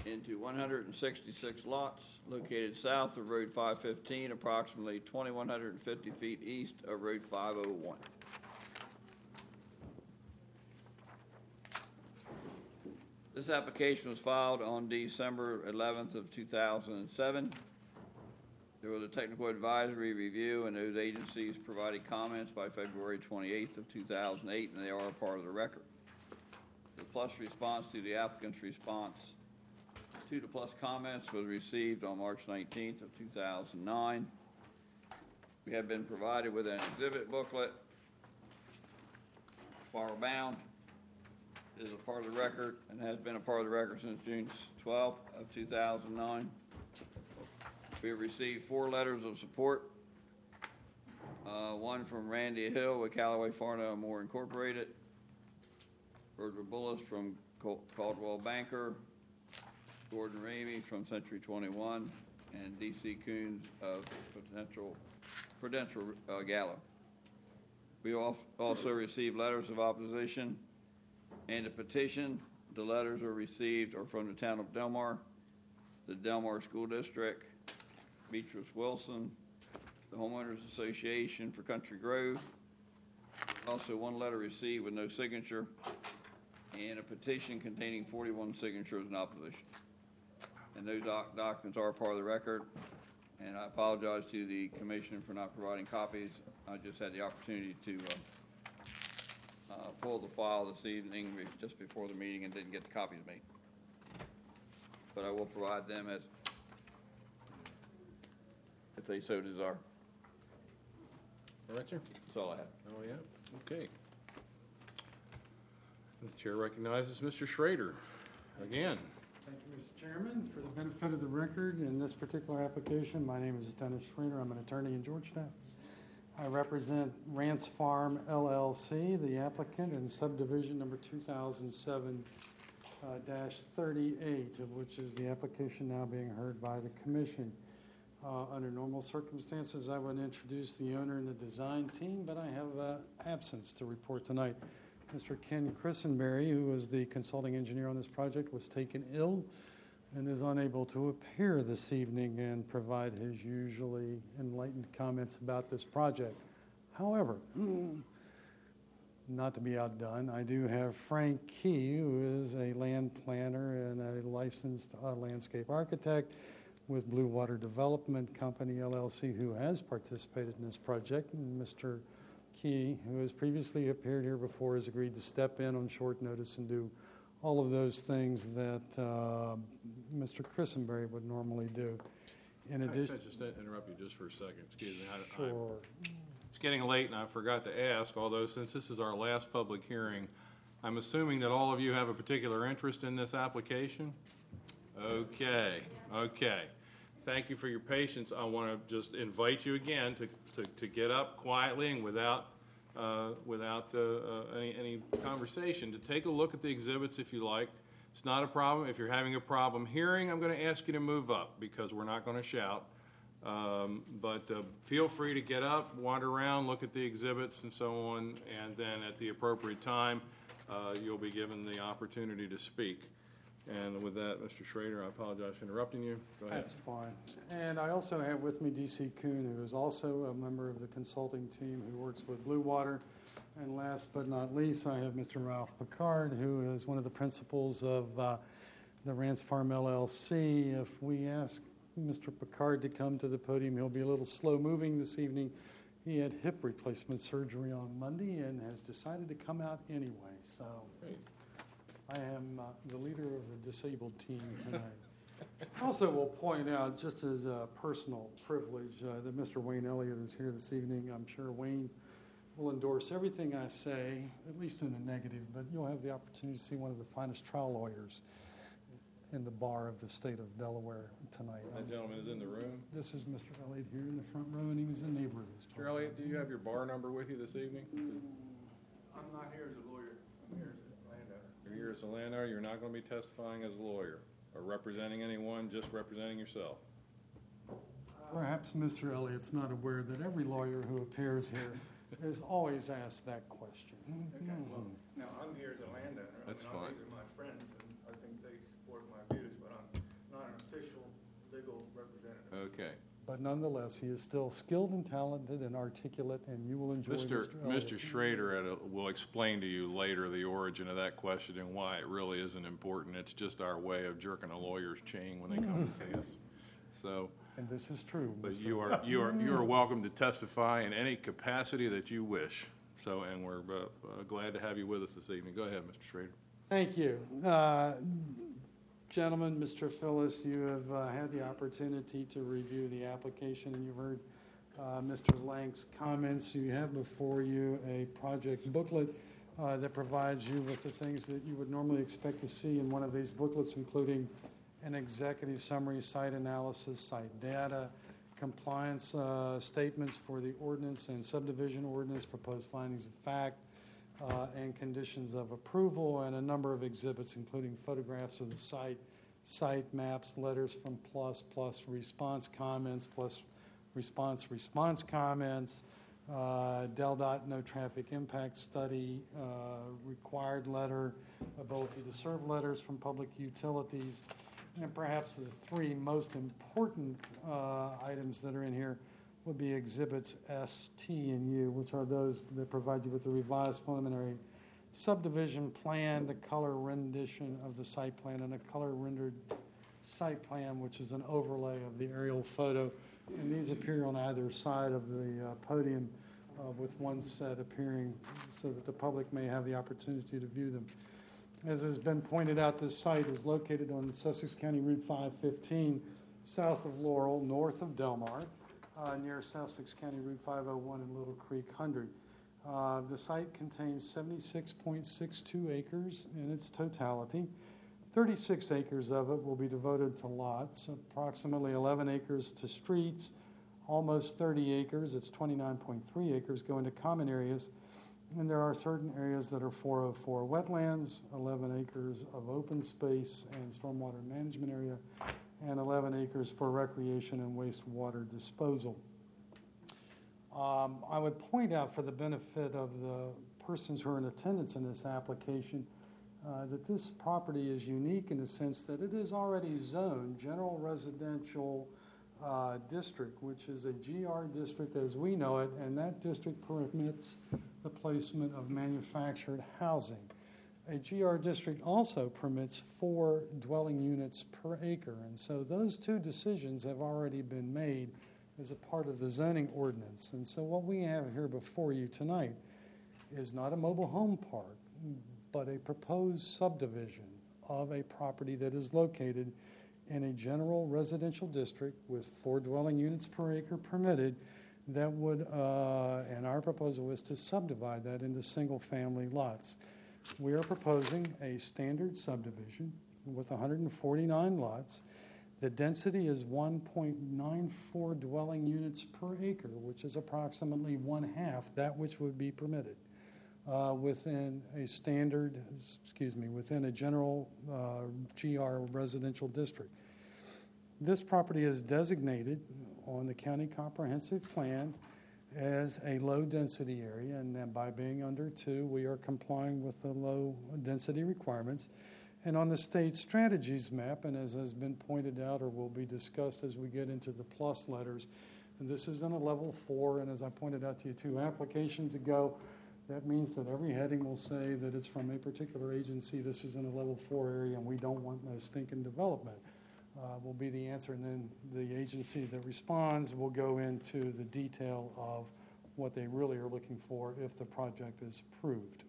into 166 lots located south of Road 515, approximately 2,150 feet east of Road 501. This application was filed on December 11th of 2007. There was a technical advisory review, and those agencies provided comments by February 28th of 2008, and they are a part of the record. The plus response to the applicant's response to the plus comments was received on March 19th of 2009. We have been provided with an exhibit booklet, spiral bound. It is a part of the record and has been a part of the record since June 12th of 2009. We have received 4 letters of support. One from Randy Hill with Callaway Farnell Moore Incorporated, Roger Bullis from Caldwell Banker, Gordon Ramey from Century 21, and D.C. Coons of Prudential Gallo. We also received letters of opposition and a petition. The letters are received are from the town of Delmar, the Delmar School District, Beatrice Wilson, the Homeowners Association for Country Grove. Also, 1 letter received with no signature, and a petition containing 41 signatures in opposition. And those documents are part of the record, and I apologize to the commission for not providing copies. I just had the opportunity to pull the file this evening just before the meeting and didn't get the copies made. But I will provide them if they so desire. All right, sir. That's all I have. Oh, yeah? Okay. The chair recognizes Mr. Schrader again. Thank you, Mr. Chairman. For the benefit of the record, in this particular application, my name is Dennis Schrader. I'm an attorney in Georgetown. I represent Rance Farm LLC, the applicant, in subdivision number 2007-38, which is the application now being heard by the commission. Under normal circumstances, I would introduce the owner and the design team, but I have absence to report tonight. Mr. Ken Christenberry, who was the consulting engineer on this project, was taken ill and is unable to appear this evening and provide his usually enlightened comments about this project. However, not to be outdone, I do have Frank Key, who is a land planner and a licensed landscape architect with Blue Water Development Company, LLC, who has participated in this project. And Mr. Key, who has previously appeared here before, has agreed to step in on short notice and do all of those things that Mr. Christenberry would normally do. In addition, Can I just interrupt you just for a second? Excuse me. sure. It's getting late, and I forgot to ask, although since this is our last public hearing, I'm assuming that all of you have a particular interest in this application? Okay. Thank you for your patience. I want to just invite you again to get up quietly and without any conversation, to take a look at the exhibits if you like. It's not a problem. If you're having a problem hearing, I'm going to ask you to move up because we're not going to shout. But feel free to get up, wander around, look at the exhibits and so on, and then at the appropriate time, you'll be given the opportunity to speak. And with that, Mr. Schrader, I apologize for interrupting you. Go ahead. That's fine. And I also have with me D.C. Kuhn, who is also a member of the consulting team who works with Blue Water. And last but not least, I have Mr. Ralph Picard, who is one of the principals of the Rance Farm LLC. If we ask Mr. Picard to come to the podium, he'll be a little slow-moving this evening. He had hip replacement surgery on Monday and has decided to come out anyway. So Great. I am the leader of the disabled team tonight. Also, will point out, just as a personal privilege, that Mr. Wayne Elliott is here this evening. I'm sure Wayne will endorse everything I say, at least in the negative, but you'll have the opportunity to see one of the finest trial lawyers in the bar of the state of Delaware tonight. That gentleman is in the room. This is Mr. Elliott here in the front row, and he was a neighbor of this. Mr. Elliott, do you have your bar number with you this evening? I'm not here as a lawyer. I'm here as a landowner. You're here as a landowner. You're not going to be testifying as a lawyer or representing anyone, just representing yourself. Perhaps Mr. Elliott's not aware that every lawyer who appears here is always asked that question. Okay, well, now I'm here as a landowner. That's These fine. are my friends, and I think they support my views, but I'm Okay. But nonetheless, he is still skilled and talented and articulate, and you will enjoy Mr. Elliott. Mr. Schrader will explain to you later the origin of that question and why it really isn't important. It's just our way of jerking a lawyer's chain when they come to see us. So, And this is true. but Mr. you are welcome to testify in any capacity that you wish. So, and we're glad to have you with us this evening. Go ahead, Mr. Schrader. Thank you. Gentlemen, Mr. Phyllis, you have had the opportunity to review the application, and you've heard Mr. Lank's comments. You have before you a project booklet that provides you with the things that you would normally expect to see in one of these booklets, including an executive summary, site analysis, site data, compliance statements for the ordinance and subdivision ordinance, proposed findings of fact, and conditions of approval, and a number of exhibits, including photographs of the site maps, letters from plus response comments, plus response comments, DelDOT no traffic impact study, required letter, ability to serve letters from public utilities, and perhaps the three most important items that are in here would be exhibits S, T, and U, which are those that provide you with the revised preliminary subdivision plan, the color rendition of the site plan, and a color rendered site plan, which is an overlay of the aerial photo. And these appear on either side of the podium, with one set appearing so that the public may have the opportunity to view them. As has been pointed out, this site is located on Sussex County Route 515, south of Laurel, north of Delmar, near Sussex County Route 501 in Little Creek 100. The site contains 76.62 acres in its totality. 36 acres of it will be devoted to lots, approximately 11 acres to streets, almost 30 acres, it's 29.3 acres, go into common areas, and there are certain areas that are 404 wetlands, 11 acres of open space and stormwater management area, and 11 acres for recreation and wastewater disposal. I would point out, for the benefit of the persons who are in attendance in this application, that this property is unique in the sense that it is already zoned general residential district, which is a GR district as we know it, and that district permits the placement of manufactured housing. A GR district also permits 4 dwelling units per acre, and so those two decisions have already been made as a part of the zoning ordinance. And so what we have here before you tonight is not a mobile home park, but a proposed subdivision of a property that is located in a general residential district with 4 dwelling units per acre permitted that would, and our proposal is to subdivide that into single-family lots. We are proposing a standard subdivision with 149 lots. The density is 1.94 dwelling units per acre, which is approximately 1/2 that which would be permitted within a within a general GR residential district. This property is designated on the county comprehensive plan as a low-density area, and then by being under 2, we are complying with the low-density requirements. And on the state strategies map, and as has been pointed out or will be discussed as we get into the plus letters, and this is in a level 4, and as I pointed out to you 2 applications ago, that means that every heading will say that it's from a particular agency. This is in a level 4 area, and we don't want no stinking development. Will be the answer, and then the agency that responds will go into the detail of what they really are looking for if the project is approved.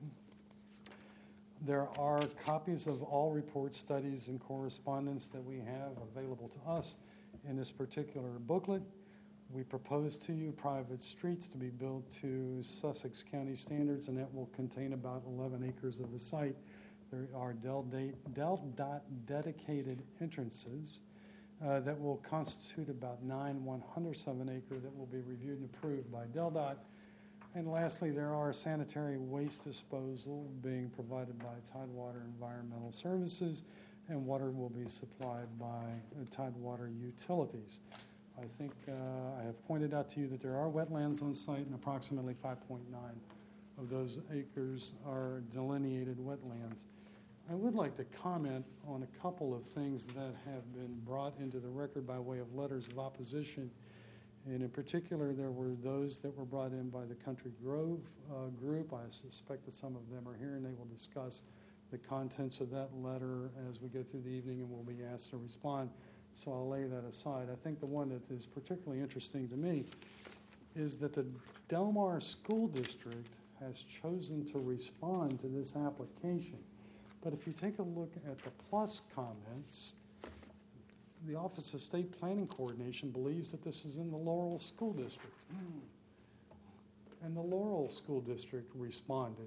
There are copies of all reports, studies, and correspondence that we have available to us in this particular booklet. We propose to you private streets to be built to Sussex County standards, and that will contain about 11 acres of the site. There are DelDOT dedicated entrances that will constitute about 9 100ths of an acre that will be reviewed and approved by DelDOT. And lastly, there are sanitary waste disposal being provided by Tidewater Environmental Services, and water will be supplied by Tidewater Utilities. I think I have pointed out to you that there are wetlands on site, and approximately 5.9 of those acres are delineated wetlands. I would like to comment on a couple of things that have been brought into the record by way of letters of opposition. And in particular, there were those that were brought in by the Country Grove group. I suspect that some of them are here, and they will discuss the contents of that letter as we go through the evening, and we'll be asked to respond. So I'll lay that aside. I think the one that is particularly interesting to me is that the Del Mar School District has chosen to respond to this application. But if you take a look at the plus comments, the Office of State Planning Coordination believes that this is in the Laurel School District. And the Laurel School District responded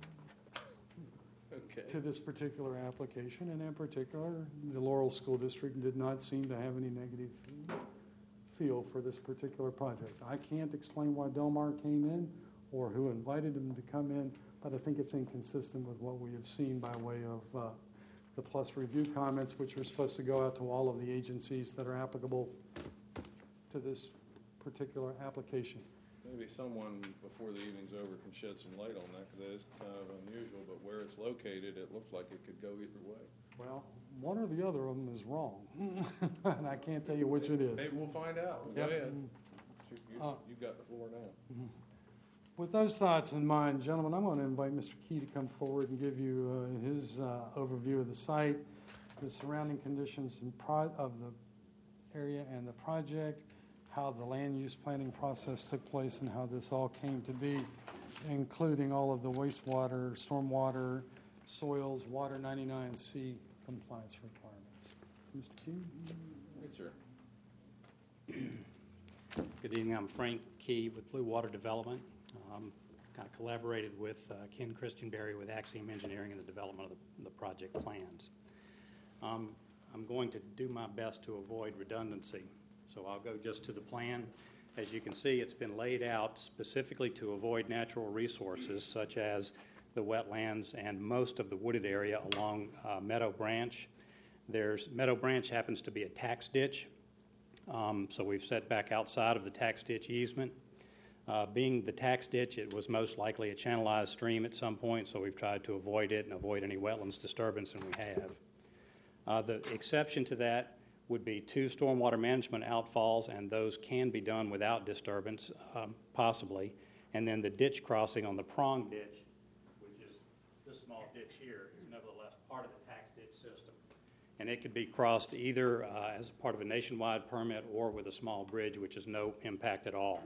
to this particular application, and in particular, the Laurel School District did not seem to have any negative feel for this particular project. I can't explain why Del Mar came in or who invited them to come in, but I think it's inconsistent with what we have seen by way of the plus review comments, which are supposed to go out to all of the agencies that are applicable to this particular application. Maybe someone before the evening's over can shed some light on that, because that is kind of unusual, but where it's located, it looks like it could go either way. Well, one or the other of them is wrong, and I can't tell you which it is. Maybe we'll find out. Go Yep. ahead. You've got the floor now. With those thoughts in mind, gentlemen, I'm going to invite Mr. Key to come forward and give you his overview of the site, the surrounding conditions of the area and the project, how the land use planning process took place, and how this all came to be, including all of the wastewater, stormwater, soils, Water 99C compliance requirements. Mr. Key? Yes, sir. Good evening. I'm Frank Key with Blue Water Development. Kind of collaborated with Ken Christianberry with Axiom Engineering in the development of the project plans. I'm going to do my best to avoid redundancy, so I'll go just to the plan. As you can see, it's been laid out specifically to avoid natural resources such as the wetlands and most of the wooded area along Meadow Branch. Meadow Branch happens to be a tax ditch, so we've set back outside of the tax ditch easement. Being the tax ditch, it was most likely a channelized stream at some point, so we've tried to avoid it and avoid any wetlands disturbance, and we have. The exception to that would be 2 stormwater management outfalls, and those can be done without disturbance, possibly. And then the ditch crossing on the prong ditch, which is this small ditch here, is nevertheless part of the tax ditch system. And it could be crossed either as part of a nationwide permit or with a small bridge, which is no impact at all.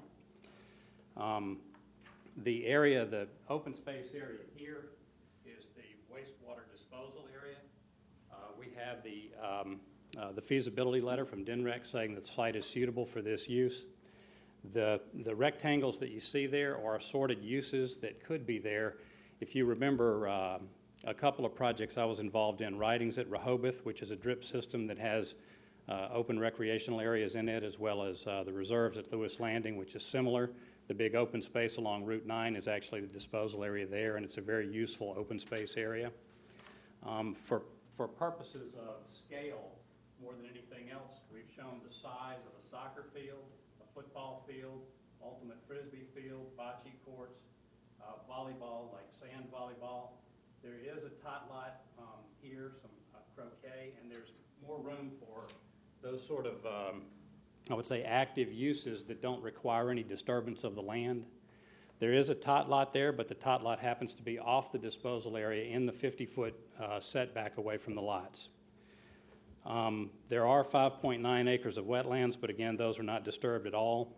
The area, the open space area here is the wastewater disposal area. We have the feasibility letter from DNREC saying that the site is suitable for this use. The rectangles that you see there are assorted uses that could be there. If you remember a couple of projects I was involved in, Ridings at Rehoboth, which is a drip system that has open recreational areas in it, as well as the reserves at Lewis Landing, which is similar. The big open space along Route 9 is actually the disposal area there, and it's a very useful open space area. For purposes of scale, more than anything else, we've shown the size of a soccer field, a football field, ultimate frisbee field, bocce courts, volleyball, like sand volleyball. There is a tot lot here, some croquet, and there's more room for those sort of I would say active uses that don't require any disturbance of the land. There is a tot lot there, but the tot lot happens to be off the disposal area in the 50-foot setback away from the lots. There are 5.9 acres of wetlands, but again, those are not disturbed at all.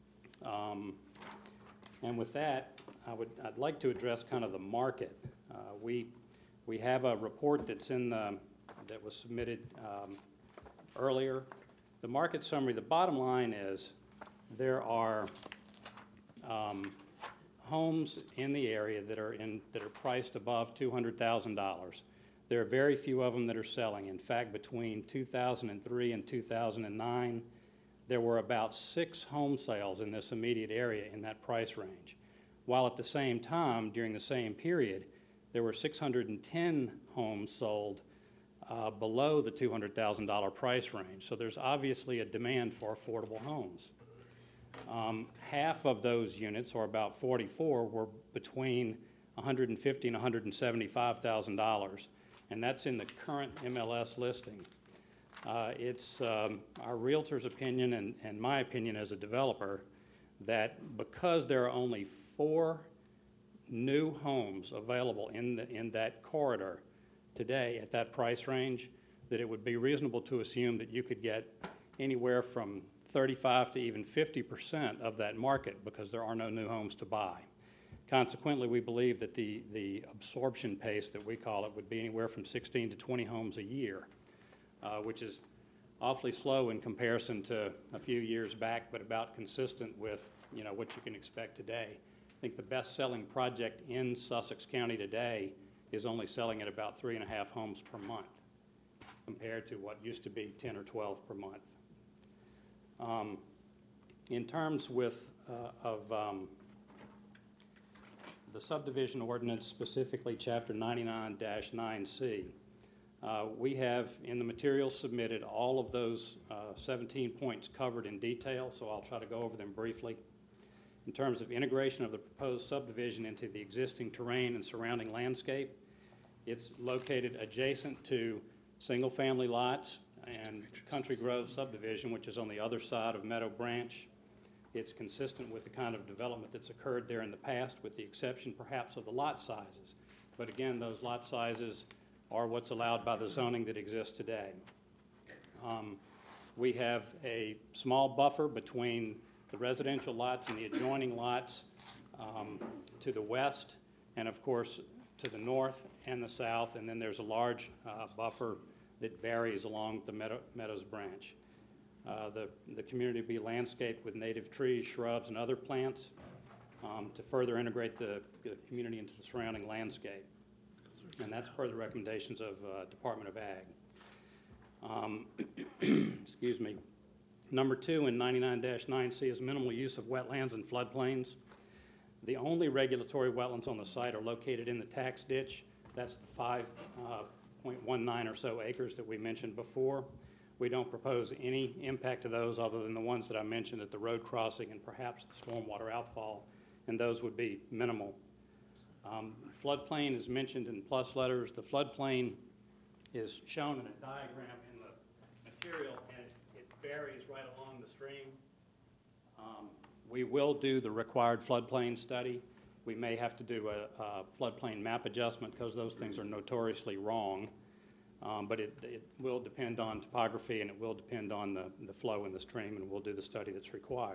And with that, I'd like to address kind of the market. We have a report that was submitted earlier. The market summary, the bottom line is there are homes in the area that are priced above $200,000. There are very few of them that are selling. In fact, between 2003 and 2009, there were about 6 home sales in this immediate area in that price range, while at the same time, during the same period, there were 610 homes sold below the $200,000 price range. So there's obviously a demand for affordable homes. Half of those units, or about 44, were between $150,000 and $175,000. and that's in the current MLS listing. It's our realtor's opinion and my opinion as a developer that because there are only 4 new homes available in that corridor today at that price range, that it would be reasonable to assume that you could get anywhere from 35 to even 50% of that market because there are no new homes to buy. Consequently, we believe that the absorption pace that we call it would be anywhere from 16 to 20 homes a year, which is awfully slow in comparison to a few years back, but about consistent with what you can expect today. I think the best-selling project in Sussex County today is only selling at about 3.5 homes per month, compared to what used to be 10 or 12 per month. In terms of the subdivision ordinance, specifically Chapter 99-9C, we have in the materials submitted all of those 17 points covered in detail, so I'll try to go over them briefly. In terms of integration of the proposed subdivision into the existing terrain and surrounding landscape, it's located adjacent to single-family lots and Country Grove subdivision, which is on the other side of Meadow Branch. It's consistent with the kind of development that's occurred there in the past, with the exception perhaps of the lot sizes. But again, those lot sizes are what's allowed by the zoning that exists today. We have a small buffer between the residential lots and the adjoining lots to the west, and of course to the north and the south, and then there's a large buffer that varies along the Meadows Branch. The community will be landscaped with native trees, shrubs, and other plants to further integrate the community into the surrounding landscape. And that's per the recommendations of Department of Ag. Excuse me. Number 2 in 99-9C is minimal use of wetlands and floodplains. The only regulatory wetlands on the site are located in the tax ditch. That's the 5.19 or so acres that we mentioned before. We don't propose any impact to those other than the ones that I mentioned at the road crossing and perhaps the stormwater outfall, and those would be minimal. Floodplain is mentioned in plus letters. The floodplain is shown in a diagram in the material, and it varies right along the stream. We will do the required floodplain study. We may have to do a floodplain map adjustment because those things are notoriously wrong. But it will depend on topography, and it will depend on the flow in the stream, and we'll do the study that's required.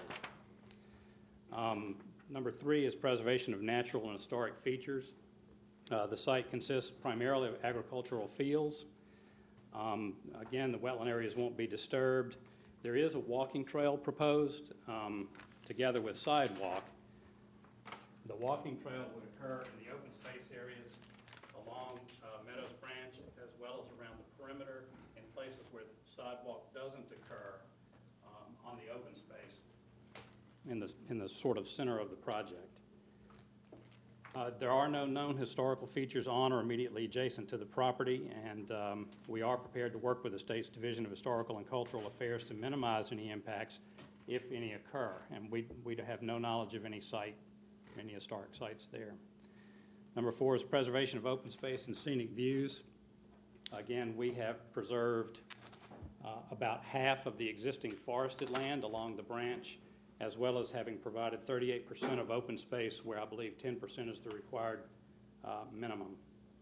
Number 3 is preservation of natural and historic features. The site consists primarily of agricultural fields. Again, the wetland areas won't be disturbed. There is a walking trail proposed together with sidewalk. The walking trail would occur in the open space areas along Meadows Branch, as well as around the perimeter in places where the sidewalk doesn't occur on the open space in the sort of center of the project. There are no known historical features on or immediately adjacent to the property, and we are prepared to work with the state's Division of Historical and Cultural Affairs to minimize any impacts, if any occur. And we have no knowledge of any historic sites there. Number 4 is preservation of open space and scenic views. Again, we have preserved about half of the existing forested land along the branch, as well as having provided 38% of open space, where I believe 10% is the required minimum.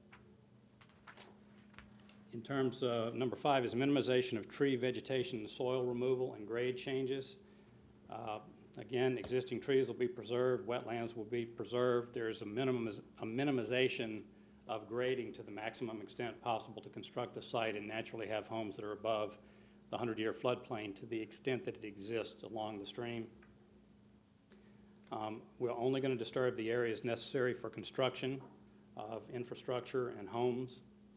In terms of number 5 is minimization of tree vegetation, soil removal, and grade changes. Again, existing trees will be preserved, wetlands will be preserved. There is a minimization of grading to the maximum extent possible to construct the site and naturally have homes that are above the 100-year floodplain to the extent that it exists along the stream. We're only going to disturb the areas necessary for construction of infrastructure and homes.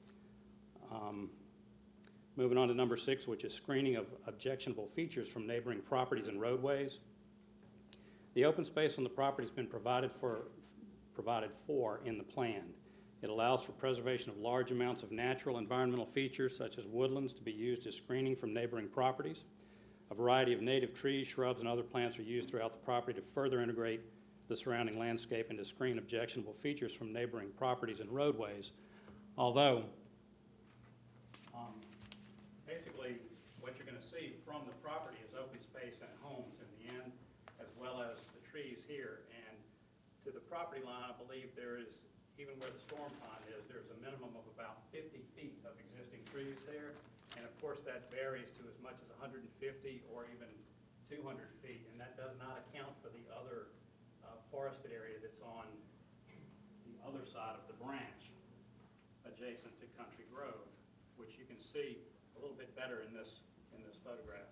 Moving on to number 6, which is screening of objectionable features from neighboring properties and roadways. The open space on the property has been provided for in the plan. It allows for preservation of large amounts of natural environmental features, such as woodlands, to be used as screening from neighboring properties. A variety of native trees, shrubs, and other plants are used throughout the property to further integrate the surrounding landscape and to screen objectionable features from neighboring properties and roadways. Although see from the property is open space and homes in the end, as well as the trees here. And to the property line, I believe there is, even where the storm pond is, there's a minimum of about 50 feet of existing trees there. And of course, that varies to as much as 150 or even 200 feet. And that does not account for the other forested area that's on the other side of the branch adjacent to Country Grove, which you can see a little bit better in this photograph.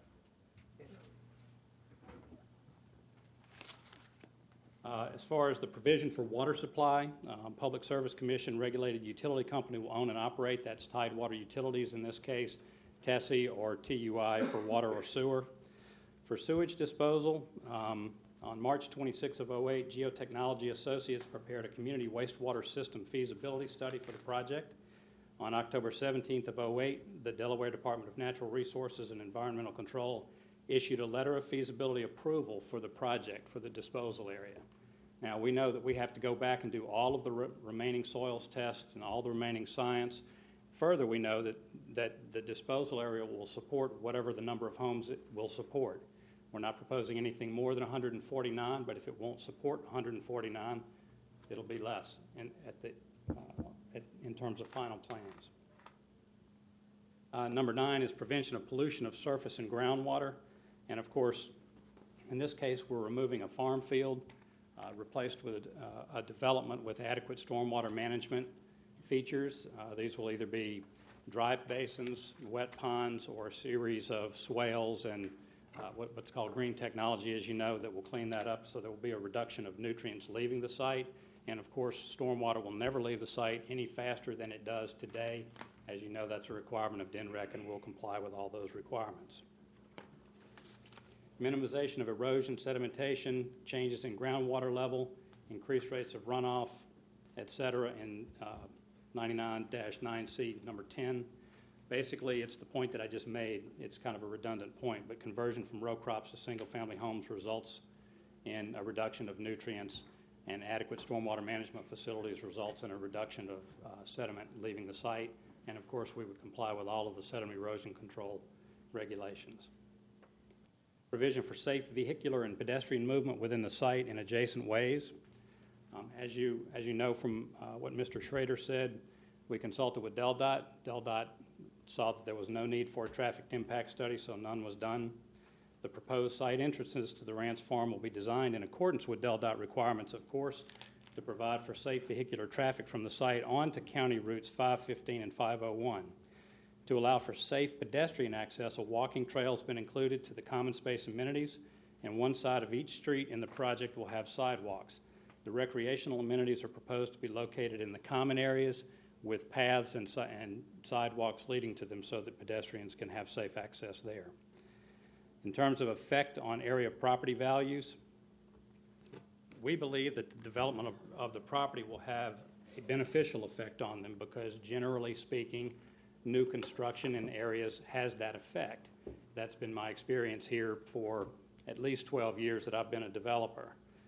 As far as the provision for water supply, Public Service Commission regulated utility company will own and operate. That's Tidewater Utilities in this case, TESI or TUI for water or sewer. For sewage disposal, on March 26 of 08, Geotechnology Associates prepared a community wastewater system feasibility study for the project. On October 17th of 08, the Delaware Department of Natural Resources and Environmental Control issued a letter of feasibility approval for the project for the disposal area. Now, we know that we have to go back and do all of the remaining soils tests and all the remaining science. Further, we know that the disposal area will support whatever the number of homes it will support. We're not proposing anything more than 149, but if it won't support 149, it'll be less in terms of final plans. Number 9 is prevention of pollution of surface and groundwater. And of course, in this case, we're removing a farm field, replaced with a development with adequate stormwater management features. These will either be dry basins, wet ponds, or a series of swales and what's called green technology, as you know, that will clean that up, so there will be a reduction of nutrients leaving the site. And of course, stormwater will never leave the site any faster than it does today. As you know, that's a requirement of DNREC, and we'll comply with all those requirements. Minimization of erosion, sedimentation, changes in groundwater level, increased rates of runoff, et cetera, in 99-9C, number 10. Basically, it's the point that I just made. It's kind of a redundant point, but conversion from row crops to single-family homes results in a reduction of nutrients, and adequate stormwater management facilities results in a reduction of sediment leaving the site. And of course, we would comply with all of the sediment erosion control regulations. Provision for safe vehicular and pedestrian movement within the site and adjacent ways. As you know from what Mr. Schrader said, we consulted with DelDOT. DelDOT saw that there was no need for a traffic impact study, so none was done. The proposed site entrances to the Rance Farm will be designed in accordance with DelDOT requirements, of course, to provide for safe vehicular traffic from the site onto county routes 515 and 501. To allow for safe pedestrian access, a walking trail has been included to the common space amenities, and one side of each street in the project will have sidewalks. The recreational amenities are proposed to be located in the common areas with paths and sidewalks leading to them so that pedestrians can have safe access there. In terms of effect on area property values, we believe that the development of the property will have a beneficial effect on them because, generally speaking, new construction in areas has that effect. That's been my experience here for at least 12 years that I've been a developer.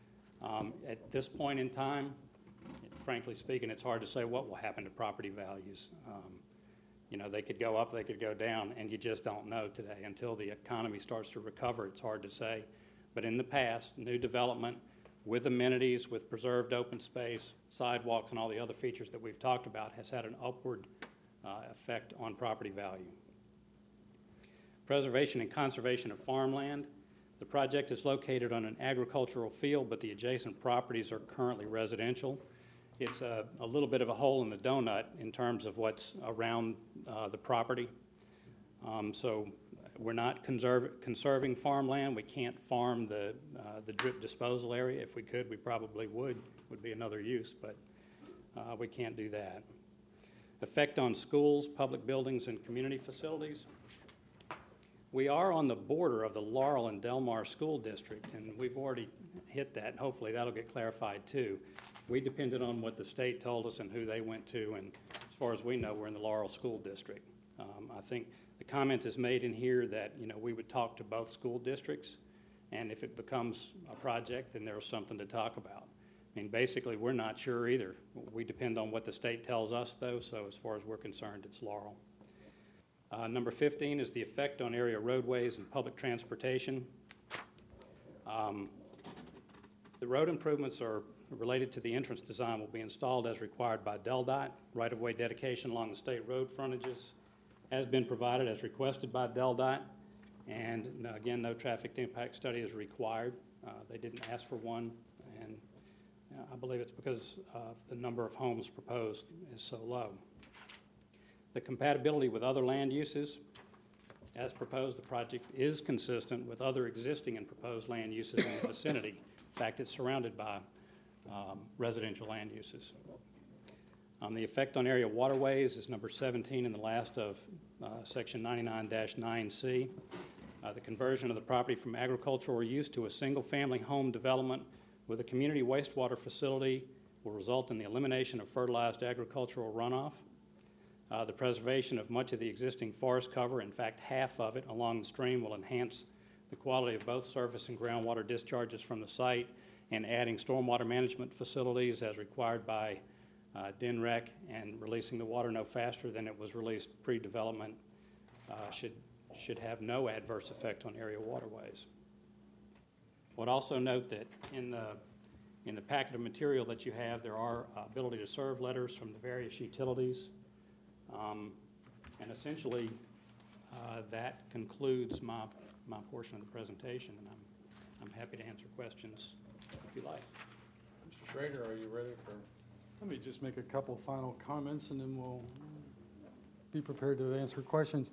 At this point in time, frankly speaking, it's hard to say what will happen to property values. They could go up, they could go down, and you just don't know today. Until the economy starts to recover, it's hard to say. But in the past, new development with amenities, with preserved open space, sidewalks, and all the other features that we've talked about has had an upward effect on property value. Preservation and conservation of farmland. The project is located on an agricultural field, but the adjacent properties are currently residential. It's a little bit of a hole in the donut in terms of what's around the property. So we're not conserving farmland. We can't farm the drip disposal area. If we could, we probably would be another use, but we can't do that. Effect on schools, public buildings, and community facilities. We are on the border of the Laurel and Delmar School District, and we've already hit that, and hopefully that'll get clarified too. We depended on what the state told us and who they went to, and as far as we know, we're in the Laurel School District. I think the comment is made in here that we would talk to both school districts, and if it becomes a project, then there's something to talk about. I mean, basically, we're not sure either. We depend on what the state tells us, though, so as far as we're concerned, it's Laurel. Number 15 is the effect on area roadways and public transportation. The road improvements are related to the entrance design will be installed as required by DelDOT. Right-of-way dedication along the state road frontages has been provided as requested by DelDOT. And again, no traffic impact study is required. They didn't ask for one, and I believe it's because the number of homes proposed is so low. The compatibility with other land uses. As proposed, the project is consistent with other existing and proposed land uses in the vicinity. In fact, it's surrounded by residential land uses. The effect on area waterways is number 17 in the last of section 99-9C. The conversion of the property from agricultural use to a single-family home development with a community wastewater facility will result in the elimination of fertilized agricultural runoff. The preservation of much of the existing forest cover, in fact half of it along the stream, will enhance the quality of both surface and groundwater discharges from the site, and adding stormwater management facilities as required by DNREC and releasing the water no faster than it was released pre-development should have no adverse effect on area waterways. I would also note that in the packet of material that you have, there are ability to serve letters from the various utilities. And essentially, that concludes my portion of the presentation, and I'm happy to answer questions if you like. Mr. Schrader, are you ready for? Let me just make a couple final comments, and then we'll be prepared to answer questions.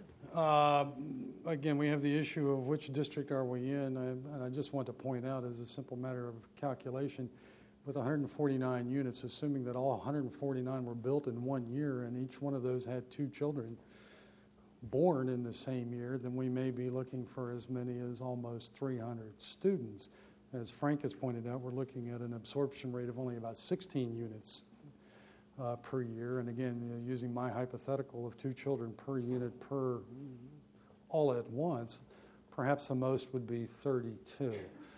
Again, we have the issue of which district are we in, and I just want to point out as a simple matter of calculation, with 149 units, assuming that all 149 were built in 1 year and each one of those had 2 children born in the same year, then we may be looking for as many as almost 300 students. As Frank has pointed out, we're looking at an absorption rate of only about 16 units per year. And again, using my hypothetical of 2 children per unit per all at once, perhaps the most would be 32.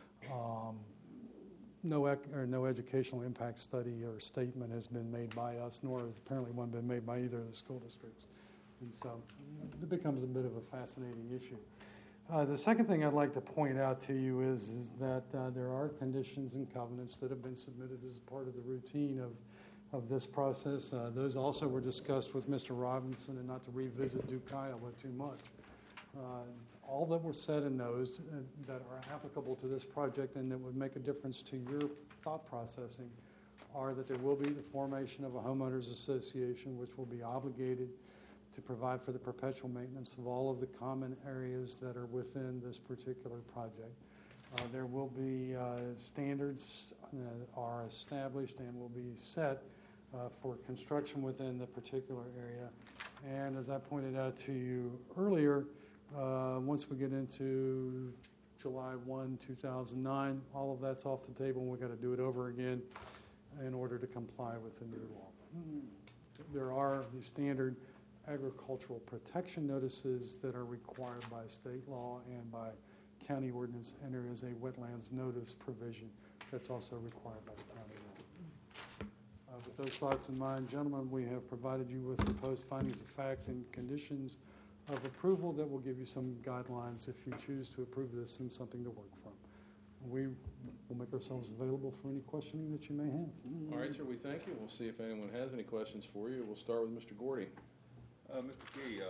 No educational impact study or statement has been made by us, nor has apparently one been made by either of the school districts. And so it becomes a bit of a fascinating issue. The second thing I'd like to point out to you is that there are conditions and covenants that have been submitted as part of the routine of this process. Those also were discussed with Mr. Robinson, and not to revisit Duke, Iowa too much. All that were said in those that are applicable to this project and that would make a difference to your thought processing are that there will be the formation of a homeowners association which will be obligated to provide for the perpetual maintenance of all of the common areas that are within this particular project. There will be standards are established and will be set for construction within the particular area. And as I pointed out to you earlier, once we get into July 1, 2009, all of that's off the table, and we've got to do it over again in order to comply with the new law. There are the standard agricultural protection notices that are required by state law and by county ordinance, and there is a wetlands notice provision that's also required by the county law. With those thoughts in mind, gentlemen, we have provided you with proposed findings of fact and conditions of approval that will give you some guidelines if you choose to approve this and something to work from. We will make ourselves available for any questioning that you may have. All right, sir, we thank you. We'll see if anyone has any questions for you. We'll start with Mr. Gordy. Mr. Key,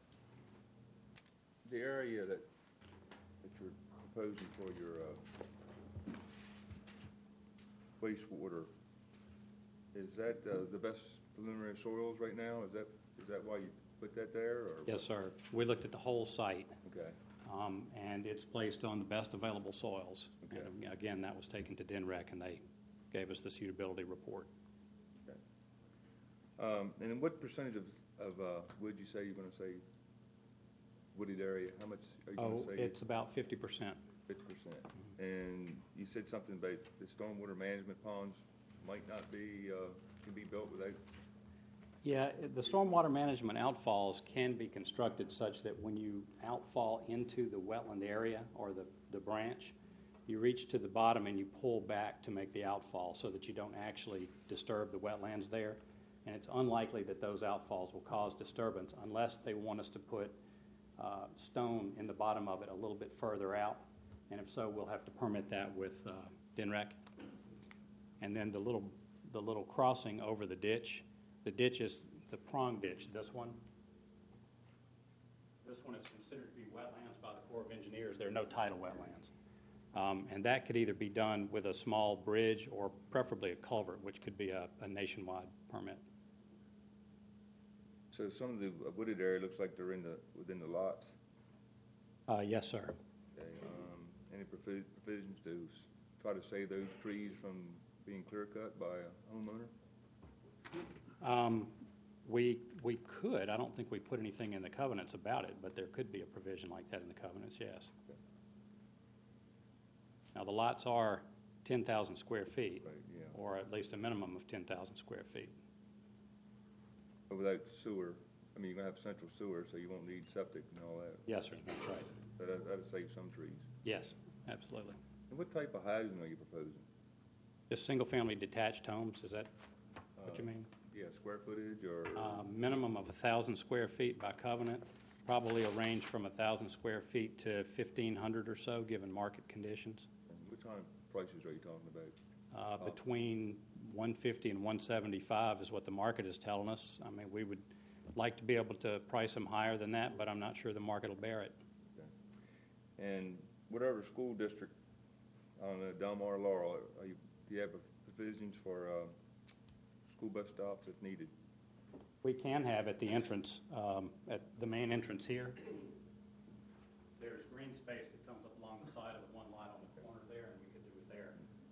the area that you're proposing for your wastewater, is that the best preliminary soils right now? Is that why you put that there? Or? Yes, sir. We looked at the whole site. Okay. And it's placed on the best available soils. Okay. And again, that was taken to DNREC, and they gave us the suitability report. Okay. And then what percentage of would you say you're going to say wooded area? How much are you going to say? It's about 50%. 50%. And you said something about the stormwater management ponds might not be, can be built without. Yeah, the stormwater management outfalls can be constructed such that when you outfall into the wetland area or the branch, you reach to the bottom and you pull back to make the outfall so that you don't actually disturb the wetlands there. and it's unlikely that those outfalls will cause disturbance unless they want us to put stone in the bottom of it a little bit further out, and if so, we'll have to permit that with DNREC. And then the little crossing over the ditch is the prong ditch, this one. This one is considered to be wetlands by the Corps of Engineers. There are no tidal wetlands. And that could either be done with a small bridge or preferably a culvert, which could be a nationwide permit. So some of the wooded area looks like they're within the lots. Yes, sir. Okay, any provisions to try to save those trees from being clear cut by a homeowner? We could. I don't think we put anything in the covenants about it, but there could be a provision like that in the covenants, yes. Okay. Now, the lots are 10,000 square feet, Right, yeah. or at least a minimum of 10,000 square feet. But without sewer, I mean, you're gonna have central sewer, so you won't need septic and all that. Yes, sir, that's right. So that'd save some trees. Yes, absolutely. And what type of housing are you proposing? Just single-family detached homes, is that what you mean? Yeah, square footage or? Minimum of 1,000 square feet by covenant, probably a range from 1,000 square feet to 1,500 or so, given market conditions. And what kind of prices are you talking about? Between 150 and 175 is what the market is telling us. I mean, we would like to be able to price them higher than that, but I'm not sure the market will bear it. Okay. And whatever school district on Delmar Laurel, do you have provisions for school bus stops if needed? We can have at the entrance, at the main entrance here. There's green space that comes up along the side of the one lot on the corner there, and we could do it there.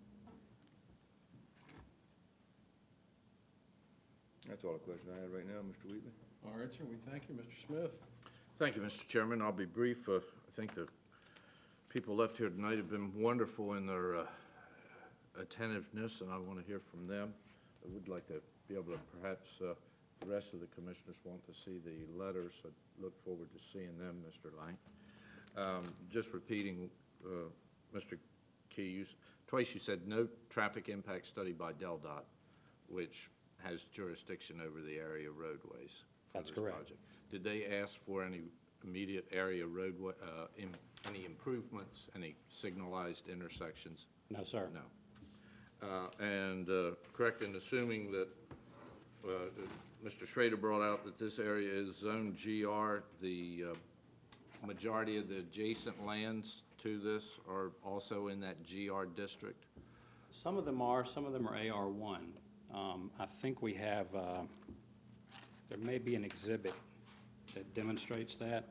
That's all the question I have right now, Mr. Wheatley. All right, sir, we thank you. Mr. Smith? Thank you, Mr. Chairman. I'll be brief. I think the people left here tonight have been wonderful in their attentiveness, and I want to hear from them. I would like to be able to perhaps the rest of the commissioners want to see the letters. I look forward to seeing them, Mr. Lang. Just repeating, Mr. Key, twice you said no traffic impact study by DelDOT, which has jurisdiction over the area roadways. That's this correct. Project. Did they ask for any immediate area roadway, any improvements, any signalized intersections? No, sir. No. And correct in assuming that Mr. Schrader brought out that this area is Zone GR, the majority of the adjacent lands to this are also in that GR district? Some of them are AR1. I think we have, there may be an exhibit that demonstrates that.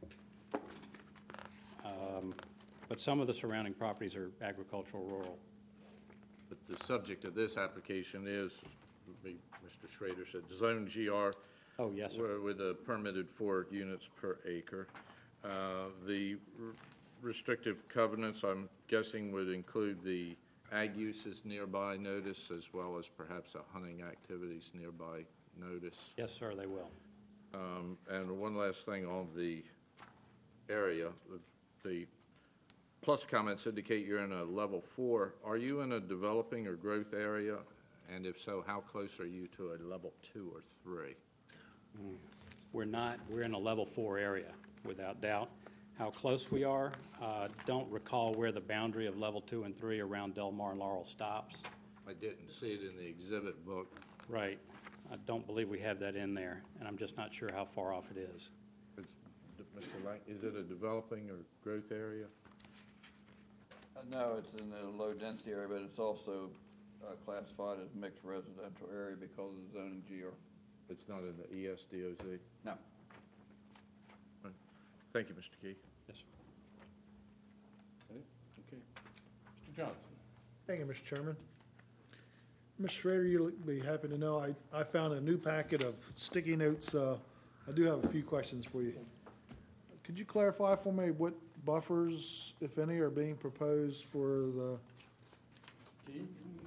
But some of the surrounding properties are agricultural rural. But the subject of this application is, Mr. Schrader said, Zone GR. Oh, yes, sir. With a permitted 4 units per acre. The restrictive covenants, I'm guessing, would include the ag uses nearby notice as well as perhaps a hunting activities nearby notice. Yes, sir, they will. And one last thing on the area, the plus comments indicate you're in a level 4. Are you in a developing or growth area? And if so, how close are you to a level 2 or 3? We're not. We're in a level 4 area, without doubt. How close we are, don't recall where the boundary of level 2 and 3 around Delmar and Laurel stops. I didn't see it in the exhibit book. Right. I don't believe we have that in there, and I'm just not sure how far off it is. Mr. Lang, is it a developing or growth area? No, it's in a low-density area, but it's also classified as mixed residential area because of the zoning GR. It's not in the ESDOZ? No. Right. Thank you, Mr. Key. Yes, sir. Okay. Mr. Johnson? Thank you, Mr. Chairman. Mr. Schrader, you'll be happy to know I found a new packet of sticky notes. I do have a few questions for you. Could you clarify for me what buffers, if any, are being proposed for the... Key?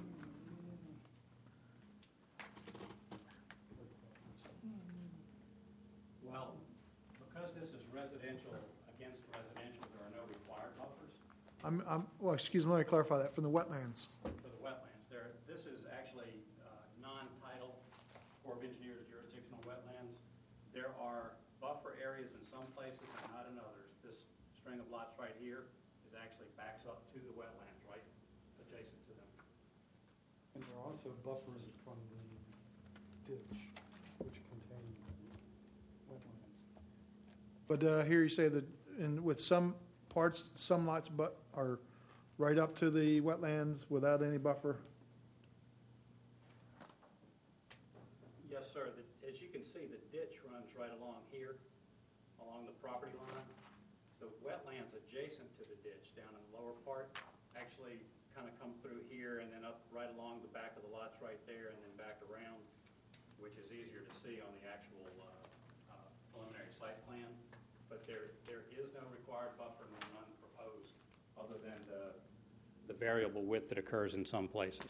Well, because this is residential against residential, there are no required buffers. well, excuse me, let me clarify that. From the wetlands. For the wetlands, this is actually non-title Corps of string of lots right here is actually backs up to the wetlands, right adjacent to them. And there are also buffers from the ditch, which contain wetlands. But did I hear you say that with some parts, some lots are right up to the wetlands without any buffer? Yes, sir. As you can see, the ditch runs right along here, along the property line. The wetlands adjacent to the ditch down in the lower part actually kind of come through here and then up right along the back of the lots right there and then back around, which is easier to see on the actual preliminary site plan. But there is no required buffer, none proposed, other than the variable width that occurs in some places.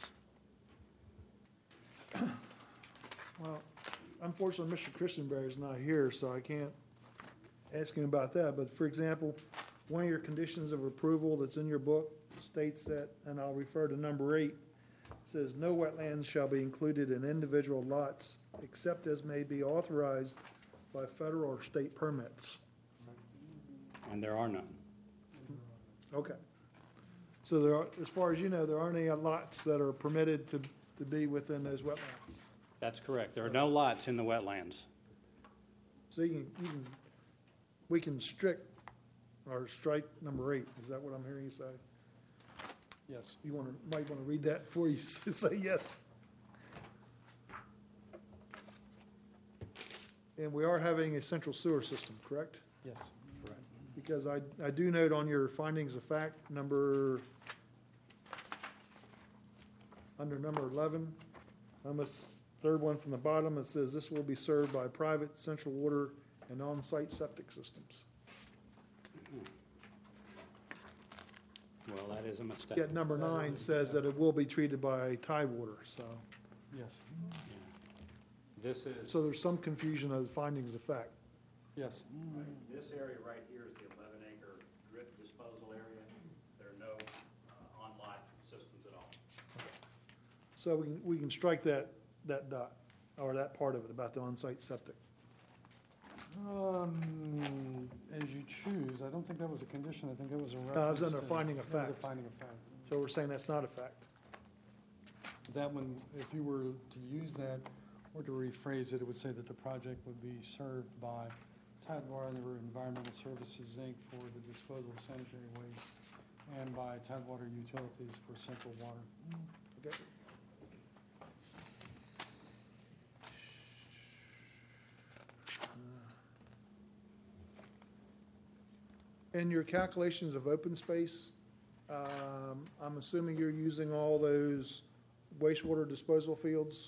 Well, unfortunately, Mr. Christenberry is not here, so I can't ask him about that. But for example, one of your conditions of approval that's in your book states that, and I'll refer to number 8, says no wetlands shall be included in individual lots except as may be authorized by federal or state permits. And there are none. Okay. So there are, as far as you know, there aren't any lots that are permitted to be within those wetlands. That's correct. There are no lots in the wetlands. So we can strike number 8. Is that what I'm hearing you say? Yes. You might want to read that before you say yes. And we are having a central sewer system, correct? Yes. Correct. Because I do note on your findings of fact, under number 11, almost third one from the bottom, it says this will be served by private central water and on-site septic systems. Well, that is a mistake. Yet number 9 says that it will be treated by Tidewater, so. Yes. This is, So there's some confusion of the findings of fact. Yes. this area right here is the 11-acre drip disposal area. There are no on-lot systems at all. So we can strike that dot, or that part of it about the on-site septic. As you choose, I don't think that was a condition, I think it was a reference. No, it was under to- finding of it was a fact. finding of fact. So we're saying that's not a fact. That one, if you were to use that, or to rephrase it, it would say that the project would be served by Tidewater Environmental Services, Inc. for the disposal of sanitary waste, and by Tidewater Utilities for central water. Okay. In your calculations of open space, I'm assuming you're using all those wastewater disposal fields?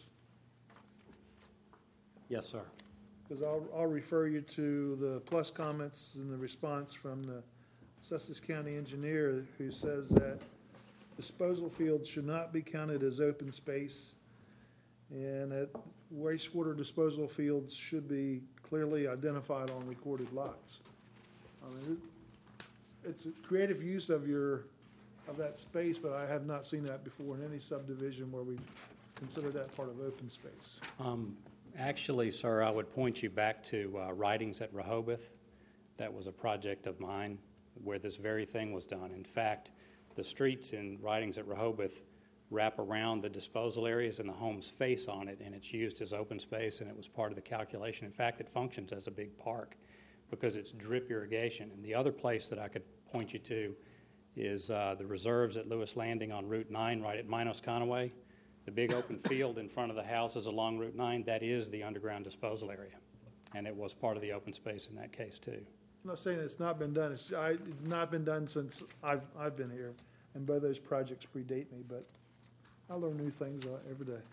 Yes, sir. Because I'll refer you to the plus comments in the response from the Sussex County engineer, who says that disposal fields should not be counted as open space, and that wastewater disposal fields should be clearly identified on recorded lots. I mean, it's a creative use of that space, but I have not seen that before in any subdivision where we consider that part of open space. Actually, sir, I would point you back to Writings at Rehoboth. That was a project of mine where this very thing was done. In fact, the streets in Writings at Rehoboth wrap around the disposal areas and the homes face on it, and it's used as open space, and it was part of the calculation. In fact, it functions as a big park because it's drip irrigation. And the other place that I could point you to is the reserves at Lewis Landing on Route 9 right at Minos Conaway. The big open field in front of the houses along Route 9, that is the underground disposal area. And it was part of the open space in that case, too. I'm not saying it's not been done. It's not been done since I've been here, and both those projects predate me, but I learn new things every day.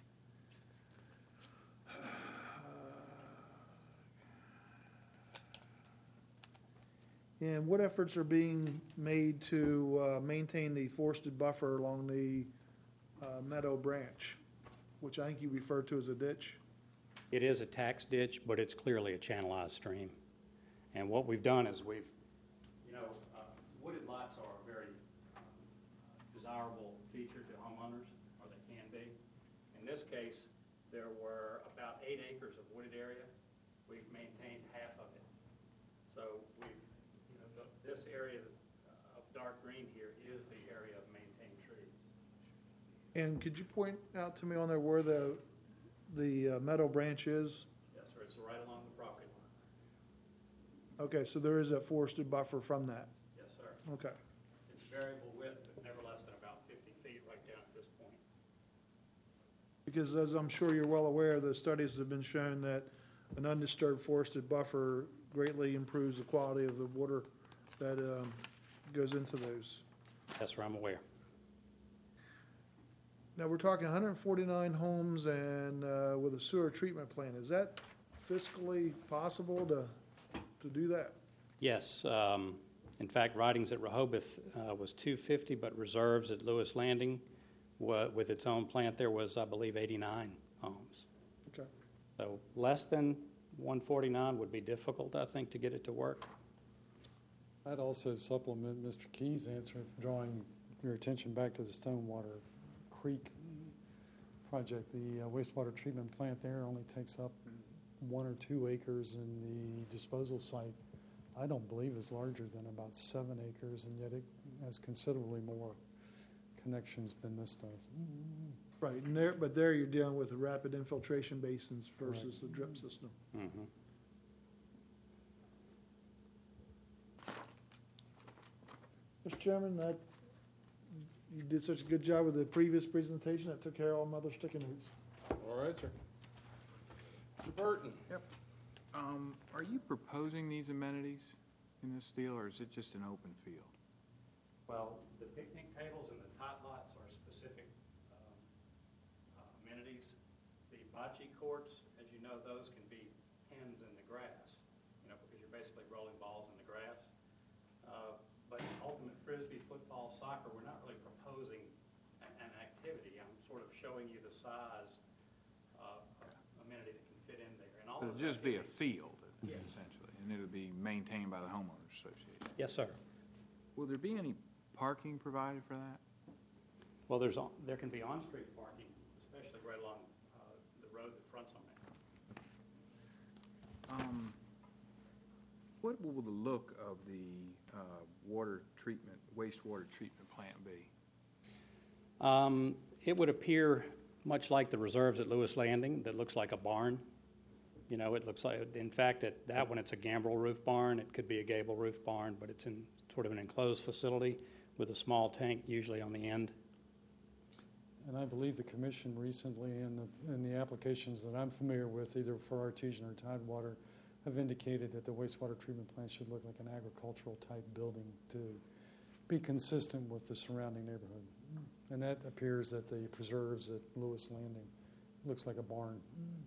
And what efforts are being made to maintain the forested buffer along the Meadow Branch, which I think you referred to as a ditch? It is a tax ditch, but it's clearly a channelized stream. And what we've done is wooded lots are a very desirable feature to homeowners, or they can be. In this case, there were about 8 acres of wooded area. We've maintained half of it. So this area green here is the area of maintained trees. And could you point out to me on there where the meadow branch is? Yes, sir, it's right along the property line. Okay, so there is a forested buffer from that. Yes, sir. Okay. It's variable width, but never less than about 50 feet right down at this point. Because as I'm sure you're well aware, the studies have been shown that an undisturbed forested buffer greatly improves the quality of the water that goes into those. Yes, sir, I'm aware. Now, we're talking 149 homes and with a sewer treatment plant. Is that fiscally possible to do that? Yes. In fact, Ridings at Rehoboth was 250, but reserves at Lewis Landing with its own plant there was, I believe, 89 homes. Okay. So less than 149 would be difficult, I think, to get it to work. I'd also supplement Mr. Key's answer, drawing your attention back to the Stonewater Creek project. The wastewater treatment plant there only takes up 1 or 2 acres, and the disposal site, I don't believe, is larger than about 7 acres, and yet it has considerably more connections than this does. Right, and there you're dealing with the rapid infiltration basins versus the drip system. Mm-hmm. Mr. Chairman, you did such a good job with the previous presentation, that took care of all my other sticky notes. All right, sir. Mr. Burton? Yep. Are you proposing these amenities in this deal, or is it just an open field? Well, the picnic tables and the tot lots are specific amenities. The bocce courts, as you know, those can be pens in the grass, because you're basically rolling balls in the grass. But ultimate frisbee, football, soccer, we're not really proposing an activity. I'm sort of showing you the size amenity that can fit in there. And all It'll those just be a activities- field, Yes. essentially, and it'll be maintained by the homeowners association. Yes, sir. Will there be any parking provided for that? Well, there can be on-street parking, especially right along the road that fronts on there. What will the look of the wastewater treatment plant be? It would appear much like the reserves at Lewis Landing, that looks like a barn. It looks like, in fact, that one, it's a gambrel roof barn. It could be a gable roof barn, but it's in sort of an enclosed facility with a small tank usually on the end. And I believe the commission recently, in the applications that I'm familiar with, either for Artesian or Tidewater, have indicated that the wastewater treatment plant should look like an agricultural type building to be consistent with the surrounding neighborhood. And that appears that the preserves at Lewis Landing looks like a barn.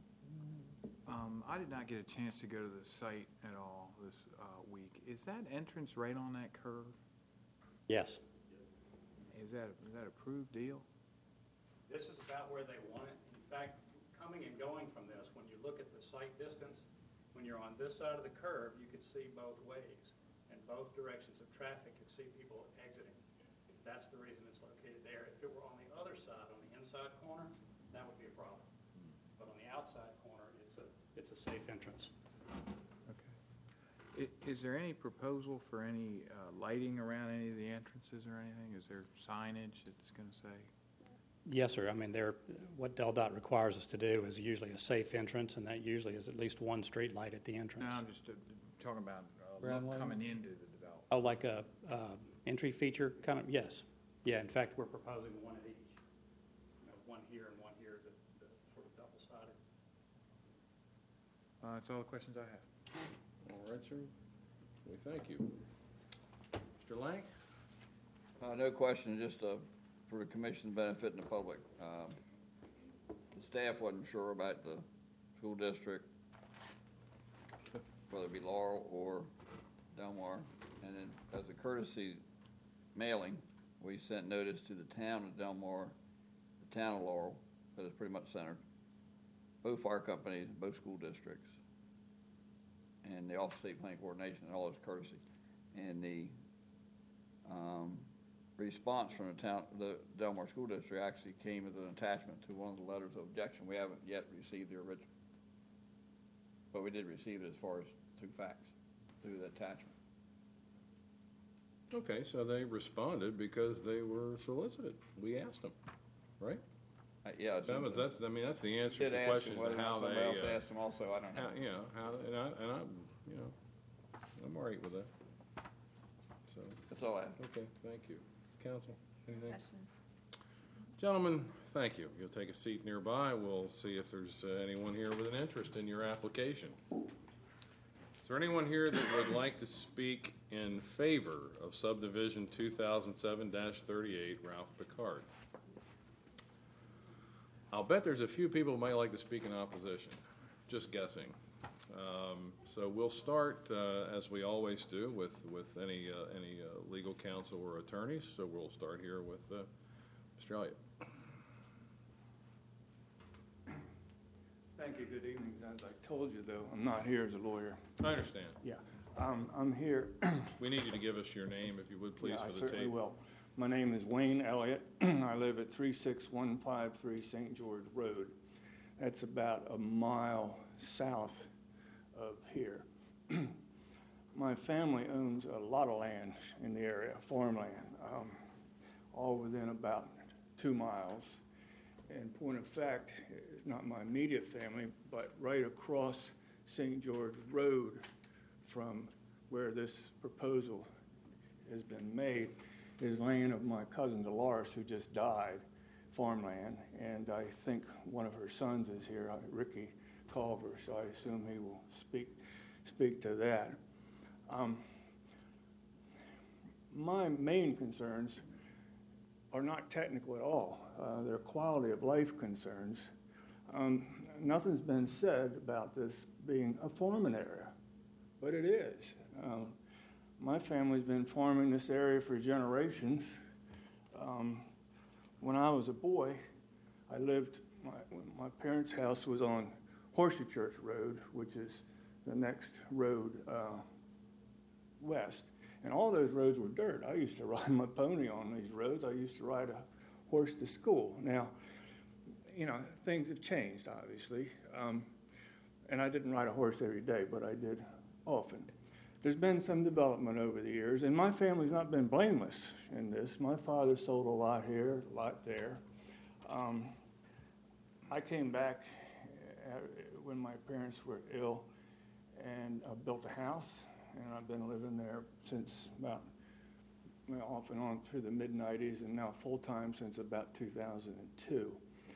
I did not get a chance to go to the site at all this week. Is that entrance right on that curve? Yes. Is that an approved deal? This is about where they want it. In fact, coming and going from this, when you look at the site distance, when you're on this side of the curve, you could see both ways and both directions of traffic. You see people exiting. That's the reason it's located there. If it were on the other side, on the inside corner, that would be a problem. But on the outside corner, it's a safe entrance. Okay. Is there any proposal for any lighting around any of the entrances or anything? Is there signage that's going to say? Yes, sir. I mean, what DelDOT requires us to do is usually a safe entrance, and that usually is at least one street light at the entrance. No, I'm just talking about Ground lighting? coming into the development. Oh, like a entry feature kind of? Yes. Yeah, in fact, we're proposing one at each. One here and one here, the sort of double-sided. That's all the questions I have. All right, sir. We thank you. Mr. Lang? No question, just for the commission's benefit and the public. The staff wasn't sure about the school district, whether it be Laurel or Delmar. And then as a courtesy mailing, we sent notice to the town of Delmar, the town of Laurel, that is pretty much centered, both fire companies, both school districts, and the Office of State Planning Coordination, and all this courtesy. And the response from the Delmar School District actually came as an attachment to one of the letters of objection. We haven't yet received the original, but we did receive it as far as through fax, through the attachment. Okay, so they responded because they were solicited. We asked them, right? Yeah. That's the answer to Did the ask question them as whether to or how not they, somebody else asked them also, I don't know. I'm all right with that. So, That's all I have. okay, thank you. Counsel, anything? Questions? Gentlemen, thank you. You'll take a seat nearby. We'll see if there's anyone here with an interest in your application. Is there anyone here that would like to speak in favor of subdivision 2007-38 Ralph Picard? I'll bet there's a few people who might like to speak in opposition. Just guessing. So we'll start, as we always do, with any legal counsel or attorneys. So we'll start here with Mr. Elliott. Thank you, good evening. As I told you, though, I'm not here as a lawyer. I understand. Yeah, I'm here. We need you to give us your name, if you would, please, Yeah, for the I certainly tape. will. My name is Wayne Elliott. I live at 36153 St. George Road. That's about a mile south of here. My family owns a lot of land in the area, farmland, all within about 2 miles. And point of fact, not my immediate family, but right across St. George Road from where this proposal has been made is land of my cousin Dolores, who just died, farmland. And I think one of her sons is here, Ricky Culver, so I assume he will speak to that. My main concerns are not technical at all. They're quality of life concerns. Nothing's been said about this being a farming area, but it is. My family's been farming this area for generations. When I was a boy, my parents' house was on Horseshoe Church Road, which is the next road west. And all those roads were dirt. I used to ride my pony on these roads. I used to ride a horse to school. Now, things have changed, obviously. And I didn't ride a horse every day, but I did often. There's been some development over the years, and my family's not been blameless in this. My father sold a lot here, a lot there. I came back when my parents were ill and built a house, and I've been living there since about, off and on through the mid-'90s, and now full-time since about 2002.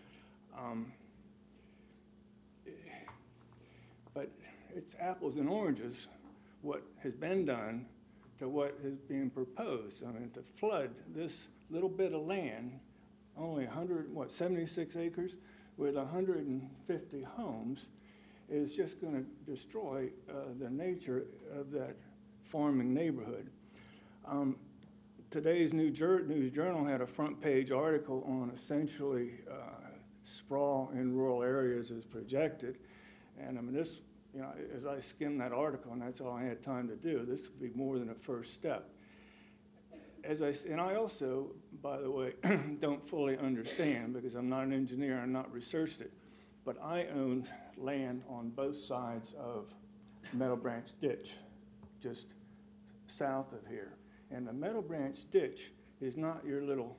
But it's apples and oranges, what has been done to what is being proposed. I mean, to flood this little bit of land, only 76 acres, with 150 homes, is just going to destroy the nature of that farming neighborhood. Today's News Journal had a front page article on essentially sprawl in rural areas is projected. And I mean, this, as I skimmed that article, and that's all I had time to do, this would be more than a first step. And I also, by the way, don't fully understand, because I'm not an engineer, I've not researched it, but I owned land on both sides of Meadow Branch Ditch, just south of here. And the Meadow Branch Ditch is not your little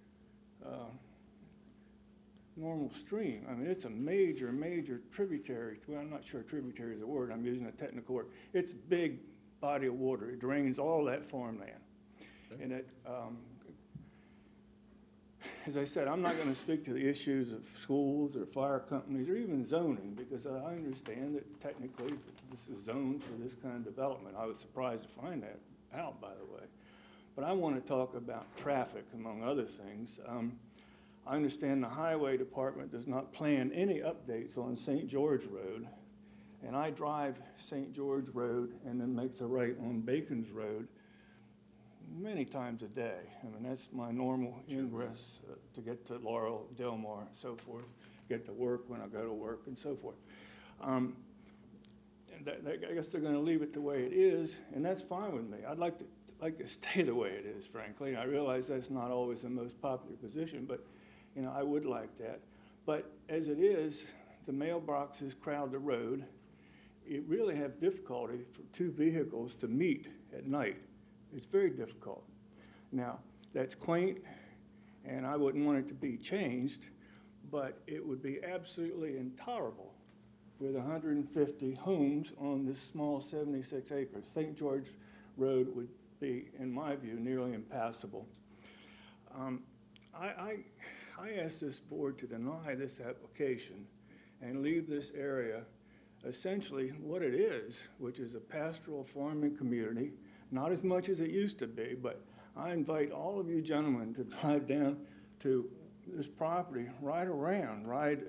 normal stream. I mean, it's a major, major tributary. Well, I'm not sure tributary is a word. I'm using a technical word. It's a big body of water. It drains all that farmland. Okay. And it, as I said, I'm not going to speak to the issues of schools or fire companies or even zoning, because I understand that technically this is zoned for this kind of development. I was surprised to find that out, by the way. But I want to talk about traffic, among other things. I understand the Highway Department does not plan any updates on St. George Road, and I drive St. George Road and then make the right on Bacon's Road many times a day. I mean, that's my normal ingress to get to Laurel, Delmar, and so forth, get to work when I go to work, and so forth. I guess they're going to leave it the way it is, and that's fine with me. I'd like to stay the way it is, frankly. I realize that's not always the most popular position, but I would like that. But as it is, the mailboxes crowd the road. You really have difficulty for two vehicles to meet at night. It's very difficult. Now, that's quaint, and I wouldn't want it to be changed, but it would be absolutely intolerable with 150 homes on this small 76 acres. St. George Road would be, in my view, nearly impassable. I asked this board to deny this application and leave this area essentially what it is, which is a pastoral farming community, not as much as it used to be, but I invite all of you gentlemen to drive down to this property, ride around,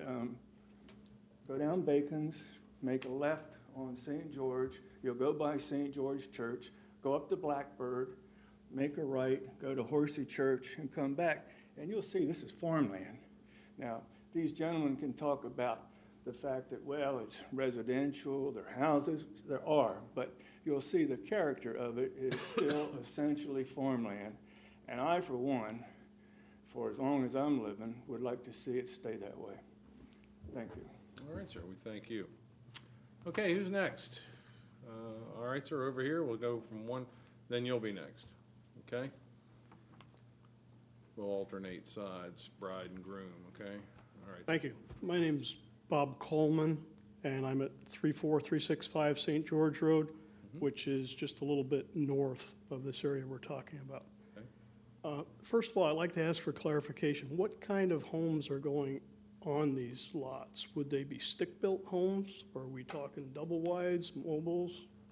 go down Bacon's, make a left on St. George, you'll go by St. George Church, go up to Blackbird, make a right, go to Horsey Church, and come back, and you'll see this is farmland. Now, these gentlemen can talk about the fact that, well, it's residential, there are houses, there are, but you'll see the character of it is still essentially farmland. And I, for one, for as long as I'm living, would like to see it stay that way. Thank you. All right, sir, we thank you. Okay, who's next? All right, sir, over here, we'll go from one, then you'll be next, okay? We'll alternate sides, bride and groom, okay? All right. Thank you. My name's Bob Coleman, and I'm at 34365 St. George Road, which is just a little bit north of this area we're talking about. Okay. First of all, I'd like to ask for clarification. What kind of homes are going on these lots? Would they be stick-built homes, or are we talking double wides, mobiles?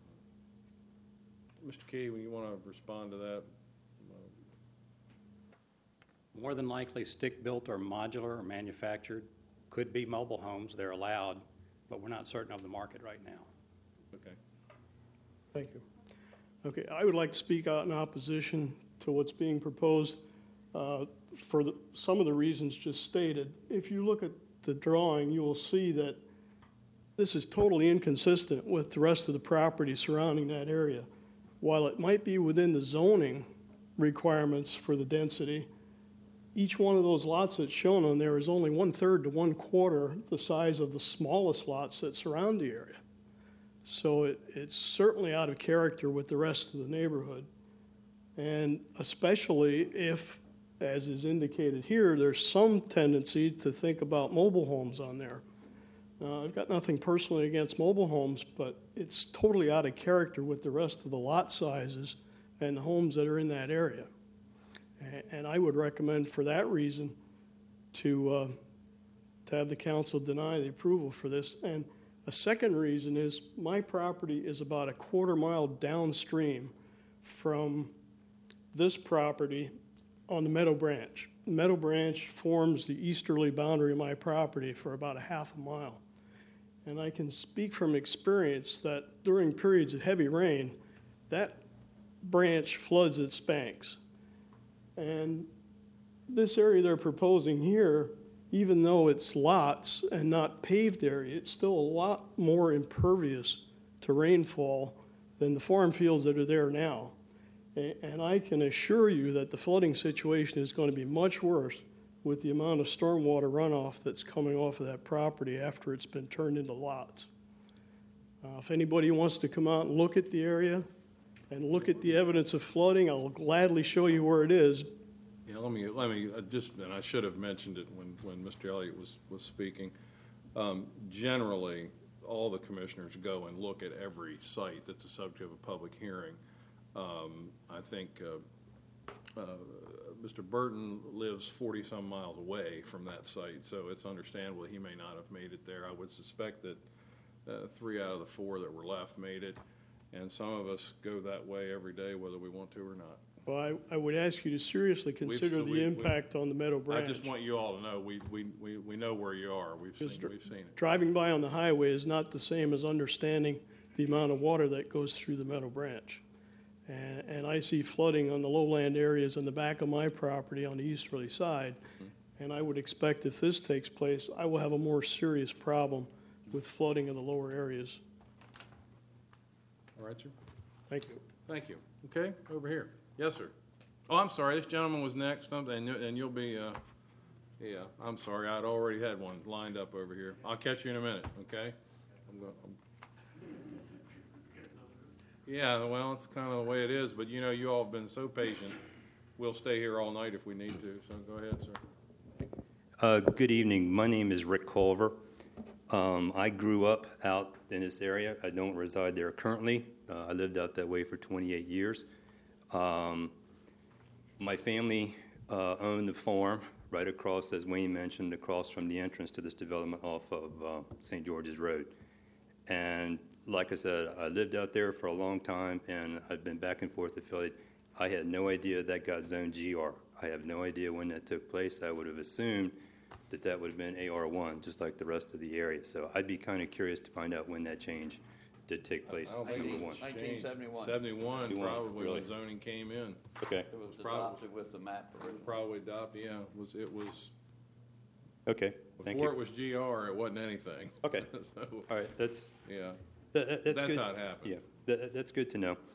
Mr. Key, when you want to respond to that? More than likely stick-built or modular or manufactured. Could be mobile homes, they're allowed, but we're not certain of the market right now. Okay. Thank you. Okay, I would like to speak out in opposition to what's being proposed for some of the reasons just stated. If you look at the drawing, you will see that this is totally inconsistent with the rest of the property surrounding that area. While it might be within the zoning requirements for the density, each one of those lots that's shown on there is only 1/3 to 1/4 the size of the smallest lots that surround the area. So it's certainly out of character with the rest of the neighborhood. And especially if, as is indicated here, there's some tendency to think about mobile homes on there. I've got nothing personally against mobile homes, but it's totally out of character with the rest of the lot sizes and the homes that are in that area. And I would recommend for that reason to have the council deny the approval for this. And a second reason is my property is about a 1/4 mile downstream from this property on the Meadow Branch. The Meadow Branch forms the easterly boundary of my property for about a 1/2 mile. And I can speak from experience that during periods of heavy rain, that branch floods its banks. And this area they're proposing here, even though it's lots and not paved area, it's still a lot more impervious to rainfall than the farm fields that are there now. And I can assure you that the flooding situation is going to be much worse with the amount of stormwater runoff that's coming off of that property after it's been turned into lots. If anybody wants to come out and look at the area and look at the evidence of flooding, I'll gladly show you where it is. Yeah, let me just, and I should have mentioned it when Mr. Elliott was speaking. Generally, all the commissioners go and look at every site that's the subject of a public hearing. I think Mr. Burton lives 40-some miles away from that site, so it's understandable he may not have made it there. I would suspect that 3 out of the 4 that were left made it, and some of us go that way every day whether we want to or not. Well, I would ask you to seriously consider the impact on the Meadow Branch. I just want you all to know we know where you are. We've seen it. Driving by on the highway is not the same as understanding the amount of water that goes through the Meadow Branch. And I see flooding on the lowland areas in the back of my property on the easterly side. And I would expect if this takes place, I will have a more serious problem with flooding in the lower areas. All right, sir. Thank you. Thank you. Okay, over here. Yes, sir. Oh, I'm sorry. This gentleman was next, and you'll be, yeah, I'm sorry. I'd already had one lined up over here. I'll catch you in a minute, okay? Yeah, well, it's kind of the way it is, but you know, you all have been so patient. We'll stay here all night if we need to, so go ahead, sir. Good evening. My name is Rick Culver. I grew up out in this area. I don't reside there currently. I lived out that way for 28 years. My family owned the farm right across, as Wayne mentioned, across from the entrance to this development off of St. George's Road. And like I said, I lived out there for a long time, and I've been back and forth affiliate. I had no idea that got zoned GR. I have no idea when that took place. I would have assumed that that would have been AR1, just like the rest of the area. So I'd be kind of curious to find out when that change did take place, I don't think number it one. was changed. 1971. 71, probably really? when zoning came in. Okay, It was Probably. adopted with the map originally. Probably adopted, yeah, it was, okay, thank before it you. was GR, it wasn't anything. Okay. So, All right, that's yeah, that's that's good. how it happened. Yeah, that's good to know.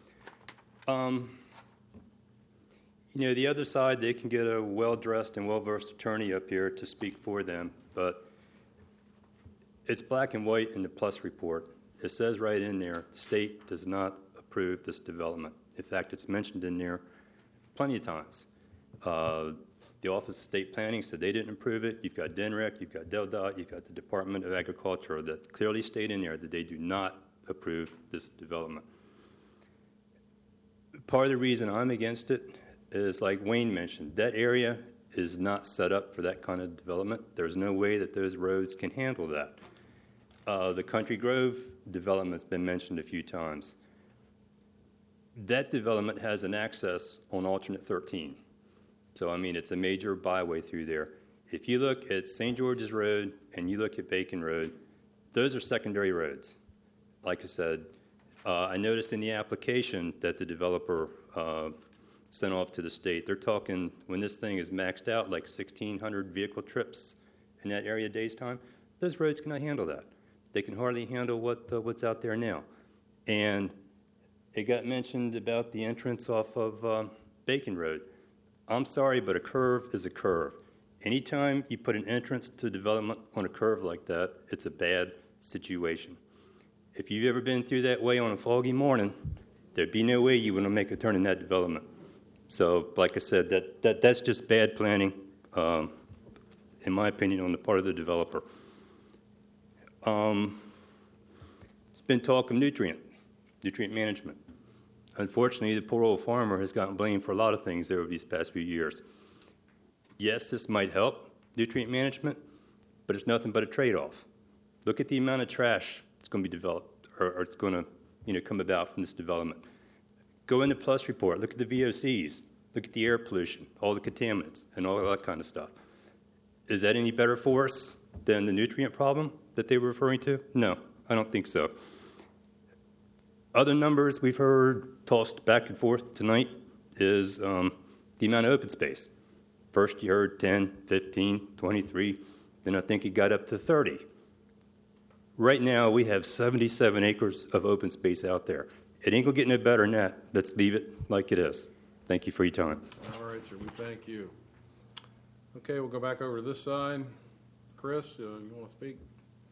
You know, the other side, they can get a well-dressed and well-versed attorney up here to speak for them, but it's black and white in the plus report. It says right in there, the state does not approve this development. In fact, it's mentioned in there plenty of times. The Office of State Planning said they didn't approve it. You've got DNREC, you've got DelDOT, you've got the Department of Agriculture that clearly state in there that they do not approve this development. Part of the reason I'm against it is, like Wayne mentioned, that area is not set up for that kind of development. There's no way that those roads can handle that. The Country Grove development's been mentioned a few times. That development has an access on alternate 13. So, I mean, it's a major byway through there. If you look at St. George's Road and you look at Bacon Road, those are secondary roads. Like I said, I noticed in the application that the developer sent off to the state, they're talking, when this thing is maxed out, like 1,600 vehicle trips in that area a day's time. Those roads cannot handle that. They can hardly handle what's out there now. And it got mentioned about the entrance off of Bacon Road. I'm sorry, but a curve is a curve. Anytime you put an entrance to development on a curve like that, it's a bad situation. If you've ever been through that way on a foggy morning, there'd be no way you would make a turn in that development. So, like I said, that's just bad planning, in my opinion, on the part of the developer. It's been talk of nutrient management. Unfortunately, the poor old farmer has gotten blamed for a lot of things over these past few years. Yes, this might help nutrient management, but it's nothing but a trade-off. Look at the amount of trash that's going to be developed, or it's going to come about from this development. Go in the plus report, look at the VOCs, look at the air pollution, all the contaminants, and all that kind of stuff. Is that any better for us than the nutrient problem that they were referring to? No, I don't think so. Other numbers we've heard tossed back and forth tonight is the amount of open space. First you heard 10, 15, 23, then I think it got up to 30. Right now we have 77 acres of open space out there. It ain't gonna get no better than that. Let's leave it like it is. Thank you for your time. All right, sir, we thank you. Okay, we'll go back over to this side. Chris, you want to speak?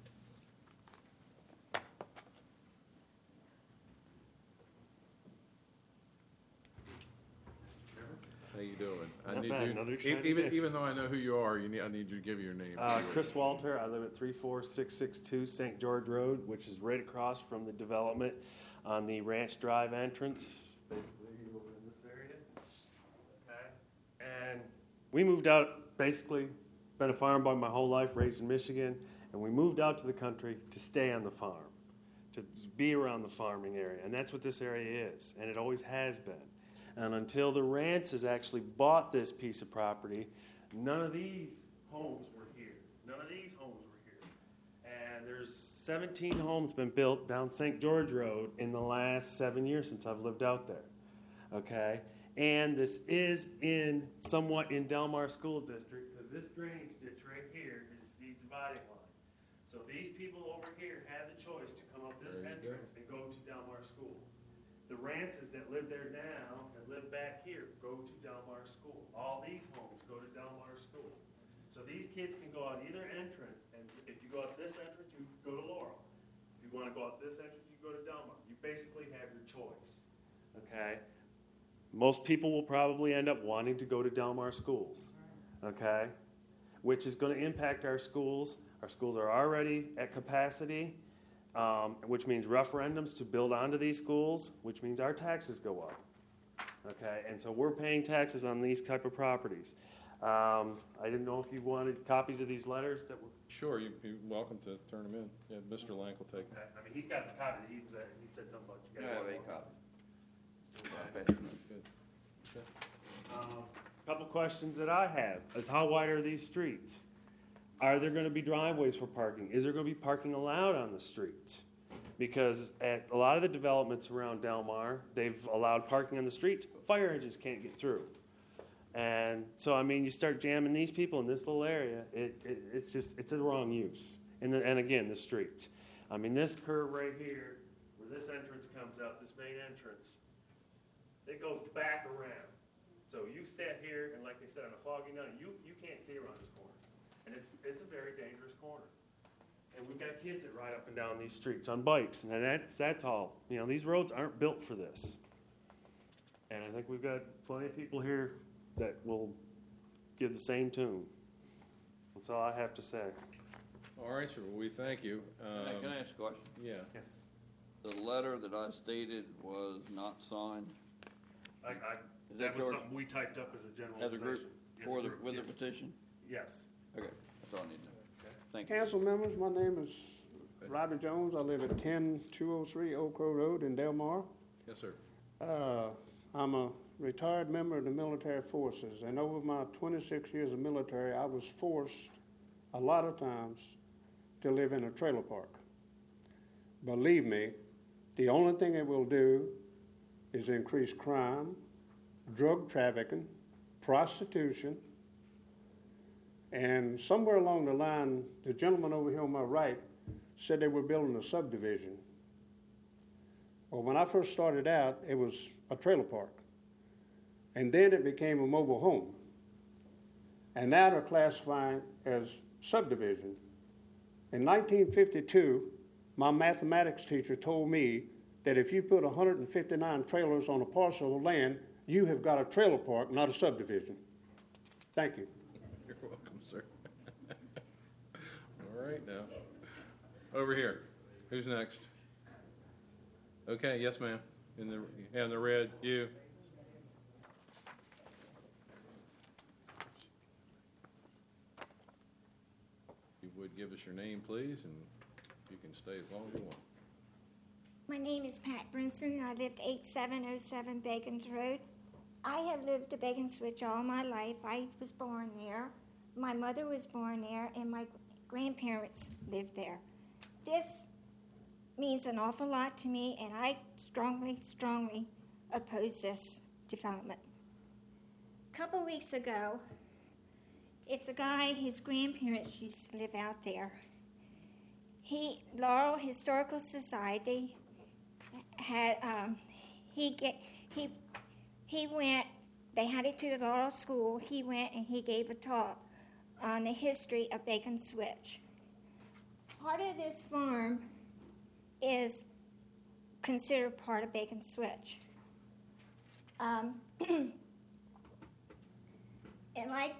How you doing? Not bad, another exciting day. Even though I know who you are, I need you to give your name. Chris Walter, I live at 34662 St. George Road, which is right across from the development on the Ranch Drive entrance, basically over in this area. Okay. And we moved out, basically, been a farm boy my whole life, raised in Michigan, and we moved out to the country to stay on the farm, to be around the farming area, and that's what this area is, and it always has been. And until the Ranches actually bought this piece of property, none of these homes were here. None of these homes were here. And there's 17 homes been built down St. George Road in the last 7 years since I've lived out there. Okay? And this is somewhat in Delmar School District, because this drainage ditch right here is the dividing line. So these people over here had the choice to come up this entrance and go to Delmar School. The Rances that live there now and live back here go to Delmar School. All these homes go to Delmar School. So these kids can go out either entrance, and if you go out this entrance, you go to Laurel. If you want to go out this entrance, you go to Delmar. You basically have your choice. okay? Most people will probably end up wanting to go to Del Mar schools, okay? Which is going to impact our schools. Our schools are already at capacity, which means referendums to build onto these schools, which means our taxes go up, okay? And so we're paying taxes on these type of properties. I didn't know if you wanted copies of these letters that were. Sure, you're welcome to turn them in. Yeah, Mr. Lank will take them. Okay. I mean, he's got the copy. He said something about you. I guys have want 8 one. copies. Good. Couple questions that I have is how wide are these streets? Are there going to be driveways for parking? Is there going to be parking allowed on the streets? Because at a lot of the developments around Del Mar, they've allowed parking on the streets, but fire engines can't get through. And so, I mean, you start jamming these people in this little area, it's a wrong use. And again, the streets. I mean, this curve right here, where this entrance comes out, this main entrance, it goes back around. So you stand here, and like they said, on a foggy night, you can't see around this corner. And it's a very dangerous corner. And we've got kids that ride up and down these streets on bikes, and that's all. You know, these roads aren't built for this. And I think we've got plenty of people here that will give the same tune. That's all I have to say. All right, sir, well, we thank you. Can I ask a question? Yeah. Yes. The letter that I stated was not signed That was something we typed up as a generalization. as a group Yes, for the, group, with yes. the petition? Yes. Okay, that's all I need to know. Thank you. Council members, my name is Roger Jones. I live at 10203 Oak Crow Road in Del Mar. Yes, sir. I'm a retired member of the military forces, and over my 26 years of military, I was forced a lot of times to live in a trailer park. Believe me, the only thing it will do is increase crime, drug trafficking, prostitution, and somewhere along the line, the gentleman over here on my right said they were building a subdivision. Well, when I first started out, it was a trailer park. And then it became a mobile home. And now they're classifying as subdivision. In 1952, my mathematics teacher told me that if you put 159 trailers on a parcel of land, you have got a trailer park, not a subdivision. Thank you. You're welcome, sir. All right, now. Over here. Who's next? Okay, yes, ma'am. In the red, you. If you would give us your name, please, and you can stay as long as you want. My name is Pat Brinson. I lived 8707 Bacons Road. I have lived at Bacon Switch all my life. I was born there. My mother was born there, and my grandparents lived there. This means an awful lot to me, and I strongly, strongly oppose this development. A couple weeks ago, it's a guy, his grandparents used to live out there. Laurel Historical Society had, he went, they had it to the Laurel School. He went and he gave a talk on the history of Bacon Switch. Part of this farm is considered part of Bacon Switch. And like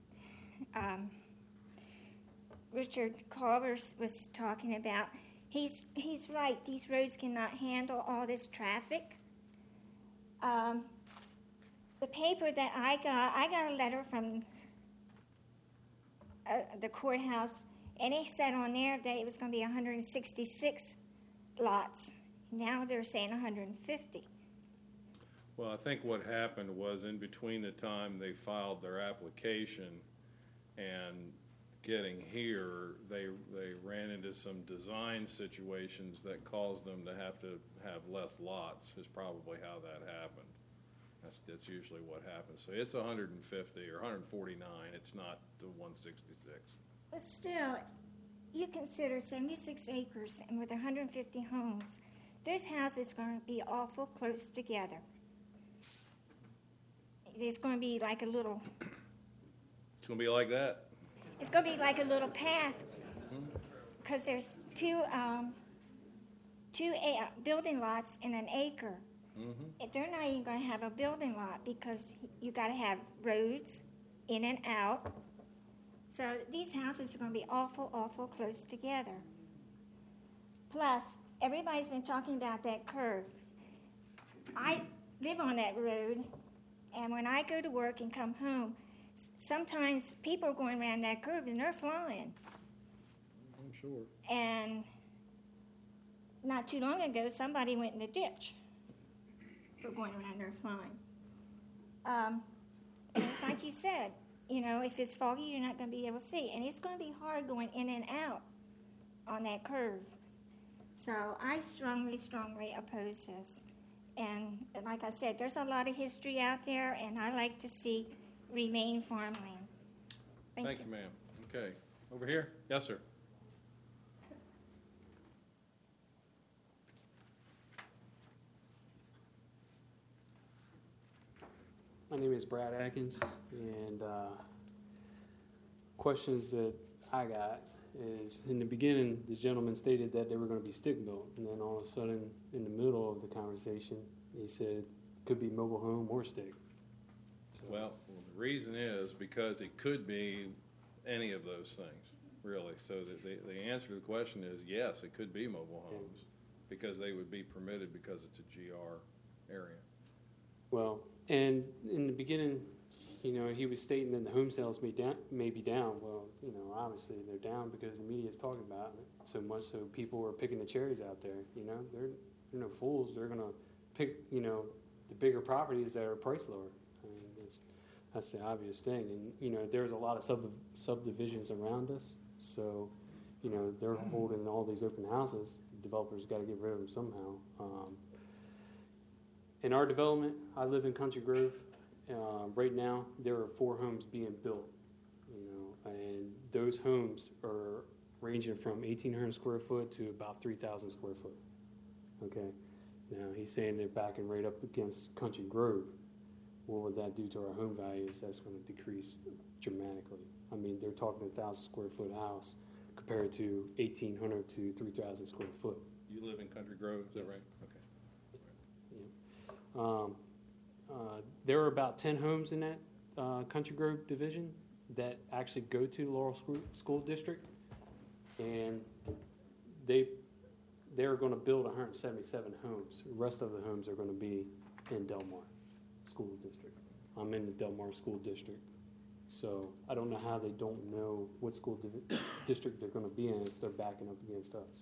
Richard Culver was talking about, he's right. These roads cannot handle all this traffic. The paper that I got a letter from the courthouse, and it said on there that it was going to be 166 lots. Now they're saying 150. Well, I think what happened was in between the time they filed their application and getting here, they ran into some design situations that caused them to have less lots, is probably how that happened. That's usually what happens. So it's 150 or 149. It's not the 166. But still, you consider 76 acres and with 150 homes, those houses are going to be awful close together. There's going to be like a little... It's going to be like that. It's going to be like a little path, because there's two building lots in an acre, They're not even going to have a building lot because you got to have roads in and out. So these houses are going to be awful, awful close together. Plus, everybody's been talking about that curve. I live on that road, and when I go to work and come home, sometimes people are going around that curve and they're flying. I'm sure. And not too long ago, somebody went in the ditch for going around there flying. And it's like you said, you know, if it's foggy, you're not going to be able to see. And it's going to be hard going in and out on that curve. So I strongly, strongly oppose this. And like I said, there's a lot of history out there, and I like to see remain farmland. Thank you, ma'am. Okay. Over here? Yes, sir. My name is Brad Atkins, and questions that I got is, in the beginning, the gentleman stated that they were going to be stick-built, and then all of a sudden, in the middle of the conversation, he said could be mobile home or stick. Well, the reason is because it could be any of those things, really. So the answer to the question is yes, it could be mobile homes because they would be permitted because it's a GR area. Well, and in the beginning, you know, he was stating that the home sales may be down. Well, you know, obviously they're down because the media is talking about it so much, so people are picking the cherries out there. You know, they're no fools. They're going to pick, you know, the bigger properties that are priced lower. I mean, that's the obvious thing. And, you know, there's a lot of subdivisions around us. So, you know, they're holding all these open houses. Developers got to get rid of them somehow. In our development, I live in Country Grove. Right now, there are 4 homes being built, you know, and those homes are ranging from 1,800 square foot to about 3,000 square foot. Okay. Now, he's saying they're backing right up against Country Grove. What would that do to our home values? That's going to decrease dramatically. I mean, they're talking 1,000 square foot house compared to 1,800 to 3,000 square foot. You live in Country Grove, is that right? Okay. There are about 10 homes in that Country Grove division that actually go to Laurel School District, and they're going to build 177 homes. The rest of the homes are going to be in Del Mar School District. I'm in the Del Mar School District, so I don't know how they don't know what school district they're going to be in if they're backing up against us.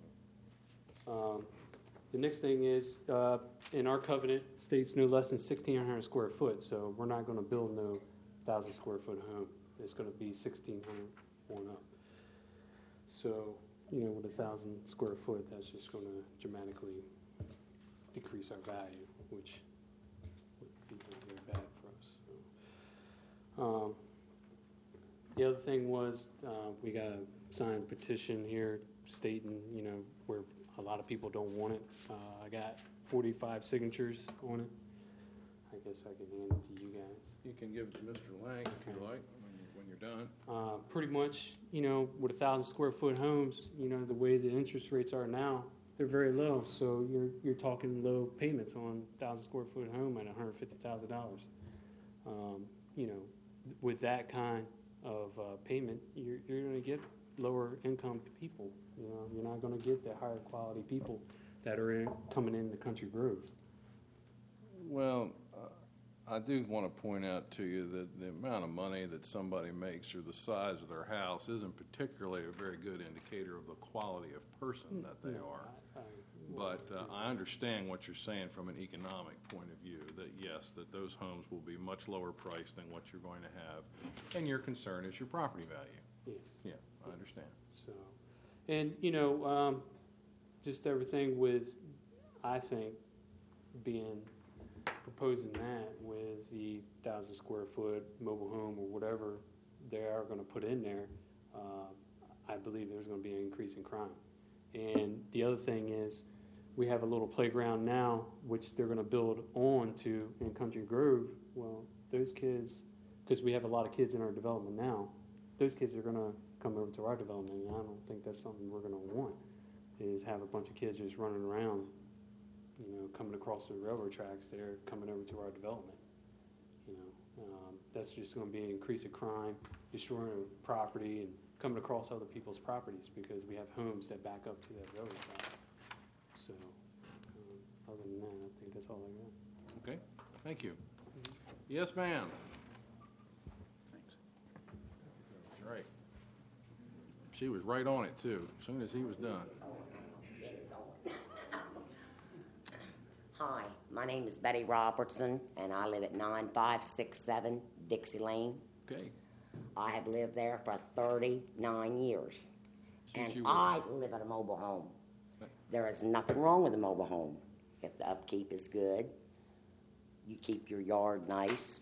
The next thing is, in our covenant, states no less than 1,600 square foot, so we're not going to build no 1,000 square foot home. It's going to be 1,600 on up. So, you know, with 1,000 square foot, that's just going to dramatically decrease our value, which would be very bad for us. So, the other thing was, we got a signed petition here stating, you know, where a lot of people don't want it. I got 45 signatures on it. I guess I can hand it to you guys. You can give it to Mr. Lang if you like when you're done. Pretty much, you know, with 1,000 square foot homes, you know, the way the interest rates are now, they're very low. So you're talking low payments on 1,000 square foot home at $150,000. You know, with that kind of payment, you're going to get lower income people. You know, you're not going to get the higher quality people that are coming in the Country Grove. Well, I do want to point out to you that the amount of money that somebody makes or the size of their house isn't particularly a very good indicator of the quality of person that they are. But I understand what you're saying from an economic point of view, that yes, that those homes will be much lower priced than what you're going to have, and your concern is your property value. Yes. Yeah, I understand. So, and, you know, just everything with, I think, proposing that with the 1,000 square foot mobile home or whatever they are going to put in there, I believe there's going to be an increase in crime. And the other thing is, we have a little playground now, which they're going to build on to in Country Grove. Well, those kids, because we have a lot of kids in our development now, those kids are going to come over to our development, and I don't think that's something we're going to want, is have a bunch of kids just running around, coming across the railroad tracks there, coming over to our development. That's just going to be an increase of crime, destroying property, and coming across other people's properties because we have homes that back up to that railroad track. So, other than that, I think that's all I got. Okay, thank you. Yes, ma'am. Thanks. That's right. She was right on it, too, as soon as he was done. Hi, my name is Betty Robertson, and I live at 9567 Dixie Lane. Okay. I have lived there for 39 years, Since and I live in a mobile home. There is nothing wrong with a mobile home. If the upkeep is good, you keep your yard nice,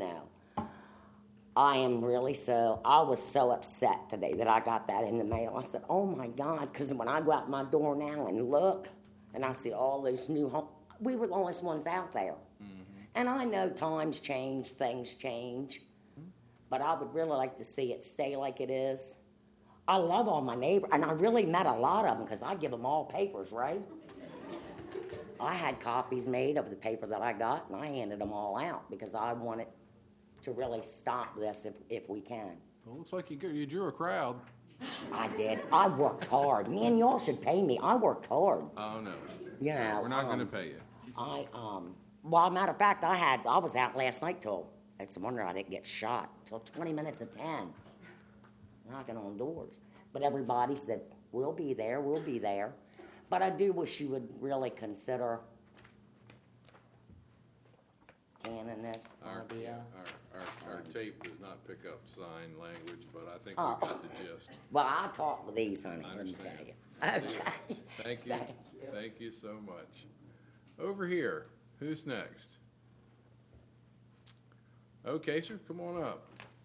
I was so upset today that I got that in the mail. I said, oh my God, because when I go out my door now and look, and I see all those new homes, we were the only ones out there. Mm-hmm. And I know times change, things change, but I would really like to see it stay like it is. I love all my neighbors, and I really met a lot of them because I give them all papers, right? I had copies made of the paper that I got, and I handed them all out because I wanted to really stop this if we can. Well, looks like you drew a crowd. I did. I worked hard. Me and y'all should pay me. I worked hard. Oh, no. We're not going to pay you. Well, matter of fact, I was out last night it's a wonder I didn't get shot, till 20 minutes of 10, knocking on doors. But everybody said, we'll be there. But I do wish you would really consider canning this idea. Our tape does not pick up sign language, but I think we got the gist. Well, I talk with these, honey, I let me understand. tell you. Okay. Thank you. Thank you so much. Over here, who's next? Okay, sir, come on up.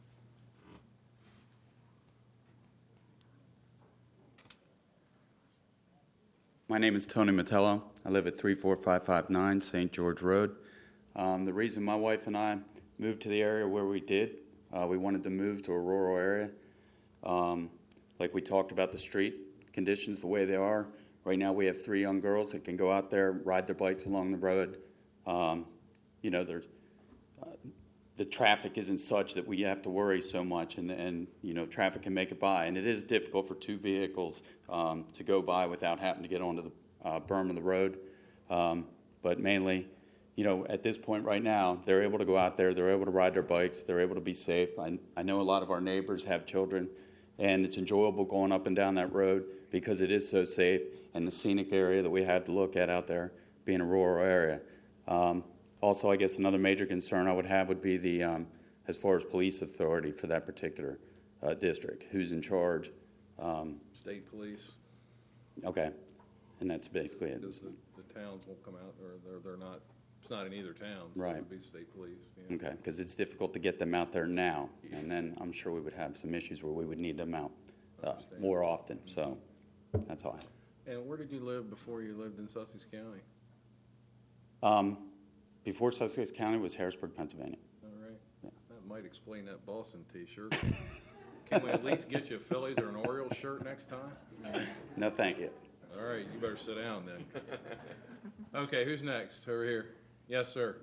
My name is Tony Metello. I live at 34559 St. George Road. The reason my wife and I moved to the area where we did, we wanted to move to a rural area. Like we talked about the street conditions, the way they are. Right now we have 3 young girls that can go out there, ride their bikes along the road. The traffic isn't such that we have to worry so much, and traffic can make it by. And it is difficult for 2 vehicles to go by without having to get onto the berm of the road. But mainly, at this point right now, they're able to go out there, they're able to ride their bikes, they're able to be safe. I know a lot of our neighbors have children, and it's enjoyable going up and down that road because it is so safe, and the scenic area that we have to look at out there being a rural area. Also, I guess another major concern I would have would be the, as far as police authority for that particular district. Who's in charge? State police. Okay, and that's basically it. Because the towns won't come out, or they're not, it's not in either town, so Right. it would be state police. Yeah. Okay, because it's difficult to get them out there now, and then I'm sure we would have some issues where we would need them out more often, so that's all. And where did you live before you lived in Sussex County? Before Sussex County was Harrisburg, Pennsylvania. All right. Yeah. That might explain that Boston T-shirt. Can we at least get you a Phillies or an Orioles shirt next time? No, thank you. All right, you better sit down then. Okay, who's next? Over here. Yes, sir.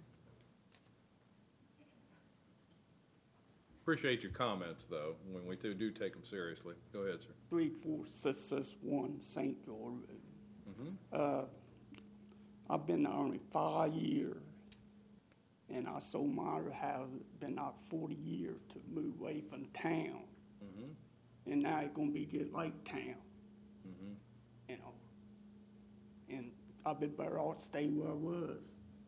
Appreciate your comments, though, when we do take them seriously. Go ahead, sir. 34661 St. George Road. Mm-hmm. I've been there only 5 years, and I sold my house, been out 40 years to move away from town. Mm-hmm. And now it's going to be just like town, Mm-hmm. And I've been better off to stay where I was,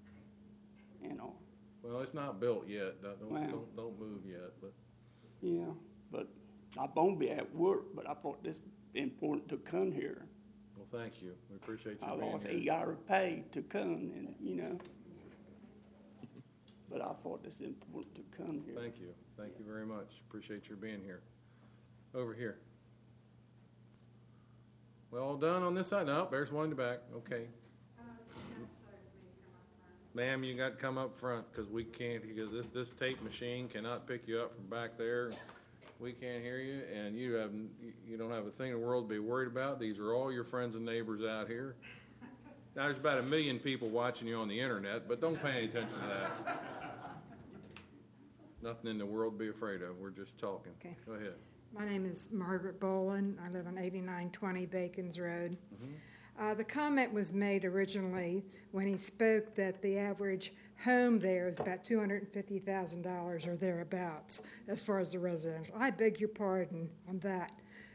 Well, it's not built yet. Well. Don't move yet. But Yeah, but I won't be at work, but I thought this important to come here. well, thank you. We appreciate you I being lost here. 8 hours pay to come, and but I thought it's important to come here. Thank you. Thank you very much. Appreciate your being here. Over here. Well, all done on this side? No, there's one in the back. Okay. Ma'am, you got to come up front because we can't, because this tape machine cannot pick you up from back there. We can't hear you, and you don't have a thing in the world to be worried about. These are all your friends and neighbors out here. Now, there's about 1 million people watching you on the internet, but don't pay any attention to that. Nothing in the world to be afraid of. We're just talking. Okay. Go ahead. My name is Margaret Boland. I live on 8920 Bacons Road. The comment was made originally when he spoke that the average home there is about $250,000 or thereabouts as far as the residential. I beg your pardon on that.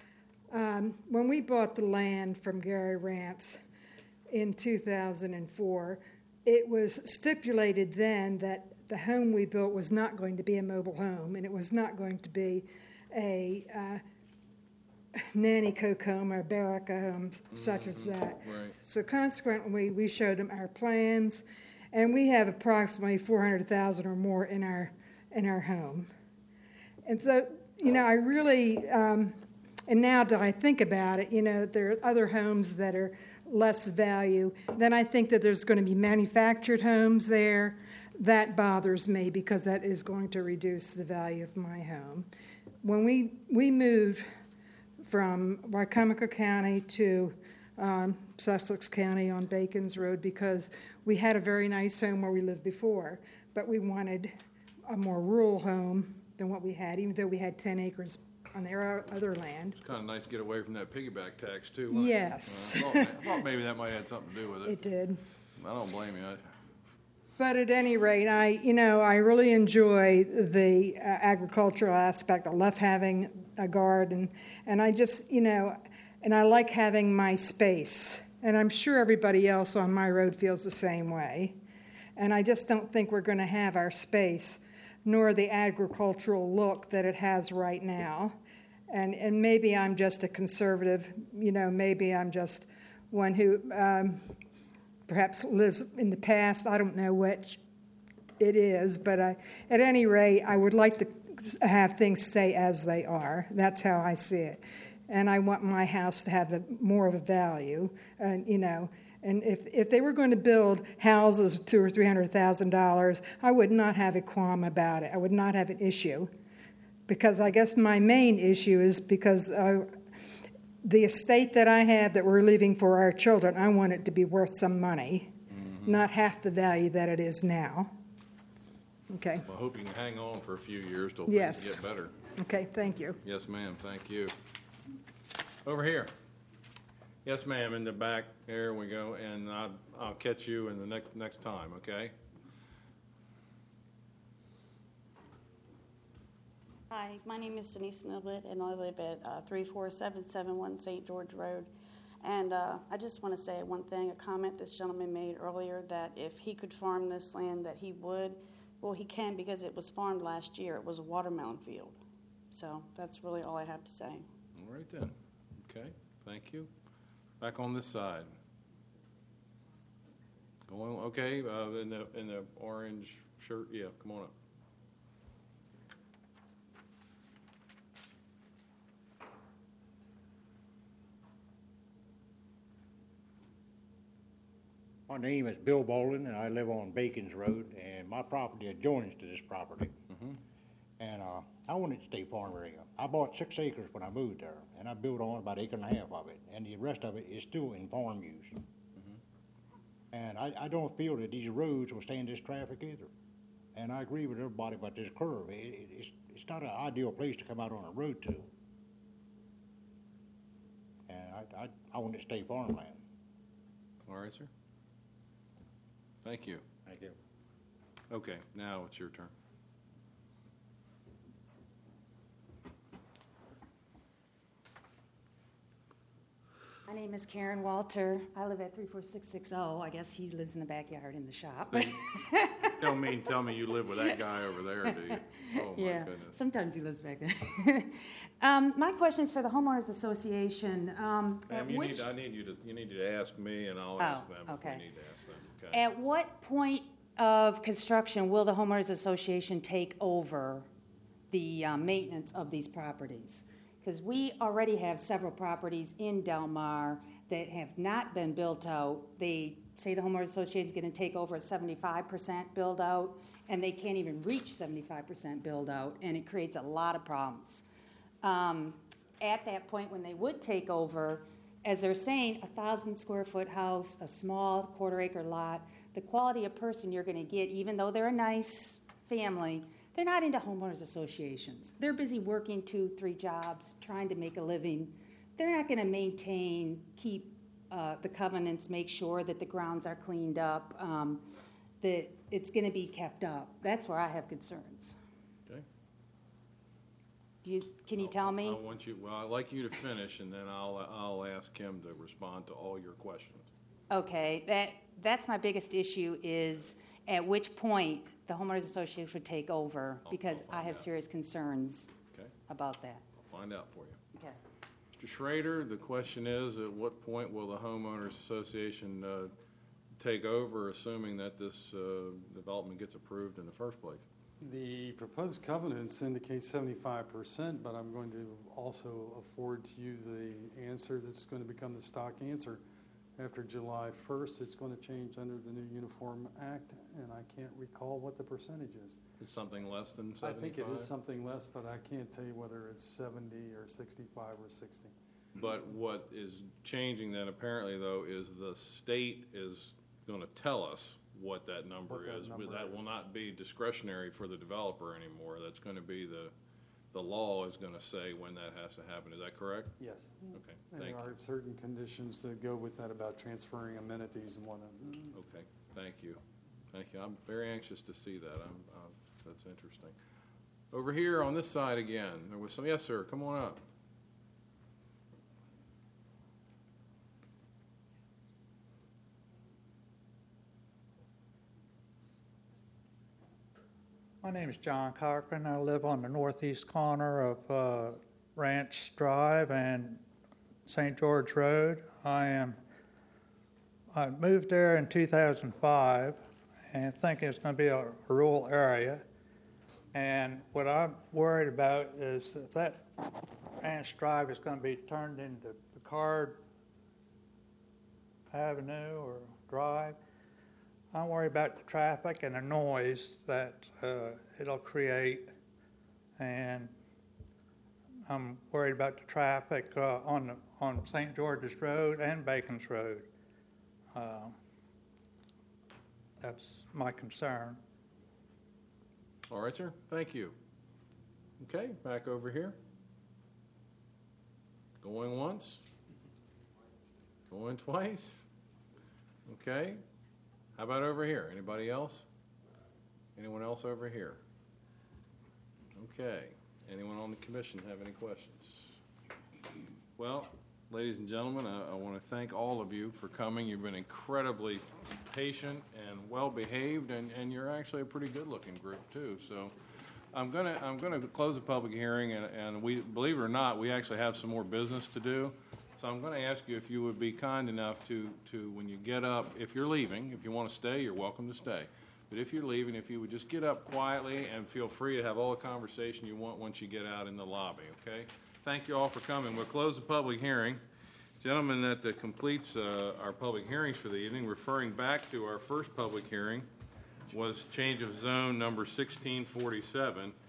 When we bought the land from Gary Rance in 2004, it was stipulated then that the home we built was not going to be a mobile home, and it was not going to be a nanny coke home or barraca home such as that. Right. So consequently, we showed them our plans, and we have approximately $400,000 or more in our home. And so, I really, and now that I think about it, there are other homes that are less value. Then I think that there's going to be manufactured homes there. That bothers me because that is going to reduce the value of my home. When we moved from Wycomico County to Sussex County on Bacons Road because we had a very nice home where we lived before, but we wanted a more rural home than what we had, even though we had 10 acres on their other land. It's kind of nice to get away from that piggyback tax, too. Wasn't it? Yes. I thought maybe that might have something to do with it. It did. I don't blame you. But at any rate, I really enjoy the agricultural aspect. I love having a garden, and I just, and I like having my space. And I'm sure everybody else on my road feels the same way. And I just don't think we're going to have our space, nor the agricultural look that it has right now. And maybe I'm just a conservative, maybe I'm just one who perhaps lives in the past. I don't know which it is, but at any rate, I would like to have things stay as they are. That's how I see it. And I want my house to have more of a value, and and if they were going to build houses of $200,000 or $300,000, I would not have a qualm about it. I would not have an issue, because I guess my main issue is because the estate that I have that we're leaving for our children, I want it to be worth some money, not half the value that it is now. Okay. Well, I hope you can hang on for a few years till Yes. things get better. Okay, thank you. Yes, ma'am. Thank you. Over here. Yes, ma'am. In the back. There we go. And I'll catch you in the next time. Okay. Hi, my name is Denise Niblet, and I live at 34771 St. George Road. And I just want to say one thing, a comment this gentleman made earlier, that if he could farm this land, that he would. Well, he can, because it was farmed last year. It was a watermelon field. So that's really all I have to say. All right then. Okay. Thank you. Back on this side. Going okay. In the orange shirt. Yeah. Come on up. My name is Bill Boland, and I live on Bacons Road, and my property adjoins to this property. And I wanted to stay farm area. I bought 6 acres when I moved there, and I built on about 1.5 acres of it, and the rest of it is still in farm use. And I don't feel that these roads will stand this traffic either. And I agree with everybody about this curve. It's not an ideal place to come out on a road to. And I want to stay farmland. All right, sir. Thank you. Thank you. Okay, now it's your turn. My name is Karen Walter. I live at 34660. I guess he lives in the backyard in the shop. Don't mean tell me you live with that guy over there, do you? Oh, my Yeah, goodness. sometimes he lives back there. My question is for the homeowners association. Ma'am, At you which- need to ask me, and I'll ask them if okay. we need to ask them. Okay. At what point of construction will the homeowners association take over the maintenance of these properties? Because we already have several properties in Del Mar that have not been built out. They say the homeowners association is going to take over at 75% build out, and they can't even reach 75% build out, and it creates a lot of problems. At that point, when they would take over, as they're saying, 1,000 square foot house, a small quarter-acre lot, the quality of person you're going to get, even though they're a nice family, they're not into homeowners associations. They're busy working 2-3 jobs, trying to make a living. They're not going to maintain, keep the covenants, make sure that the grounds are cleaned up, that it's going to be kept up. That's where I have concerns. Okay. Can you tell me? I'd like you to finish, and then I'll ask him to respond to all your questions. Okay, that's my biggest issue is at which point the homeowners association should take over, because I have serious concerns about that. I'll find out for you. Okay. Mr. Schrader, the question is, at what point will the homeowners association take over, assuming that this development gets approved in the first place? The proposed covenants indicate 75%, but I'm going to also afford to you the answer that's going to become the stock answer. After July 1st, it's going to change under the new Uniform Act, and I can't recall what the percentage is. It's something less than 75? I think it is something less, but I can't tell you whether it's 70 or 65 or 60. But what is changing then apparently, though, is the state is going to tell us what that number is. That will not be discretionary for the developer anymore. That's going to be the law is going to say when that has to happen. Is that correct? Yes. Okay, And thank there you. are certain conditions that go with that about transferring amenities and whatnot. Okay, thank you. Thank you. I'm very anxious to see that. That's interesting. Over here on this side again, there was some, yes, sir, come on up. My name is John Cochran. I live on the northeast corner of Ranch Drive and St. George Road. I moved there in 2005 and think it's going to be a rural area. And what I'm worried about is if that Ranch Drive is going to be turned into Picard Avenue or Drive, I'm worried about the traffic and the noise that it'll create, and I'm worried about the traffic on St. George's Road and Bacon's Road. That's my concern. All right, sir. Thank you. Okay, back over here. Going once. Going twice. Okay. How about over here? Anybody else? Anyone else over here? Okay. Anyone on the commission have any questions? Well, ladies and gentlemen, I want to thank all of you for coming. You've been incredibly patient and well-behaved, and you're actually a pretty good-looking group, too. So I'm gonna close the public hearing, and we, believe it or not, we actually have some more business to do. So I'm going to ask you if you would be kind enough to when you get up, if you're leaving, if you want to stay, you're welcome to stay. But if you're leaving, if you would just get up quietly and feel free to have all the conversation you want once you get out in the lobby, okay? Thank you all for coming. We'll close the public hearing. Gentlemen, that completes our public hearings for the evening. Referring back to our first public hearing was change of zone number 1647.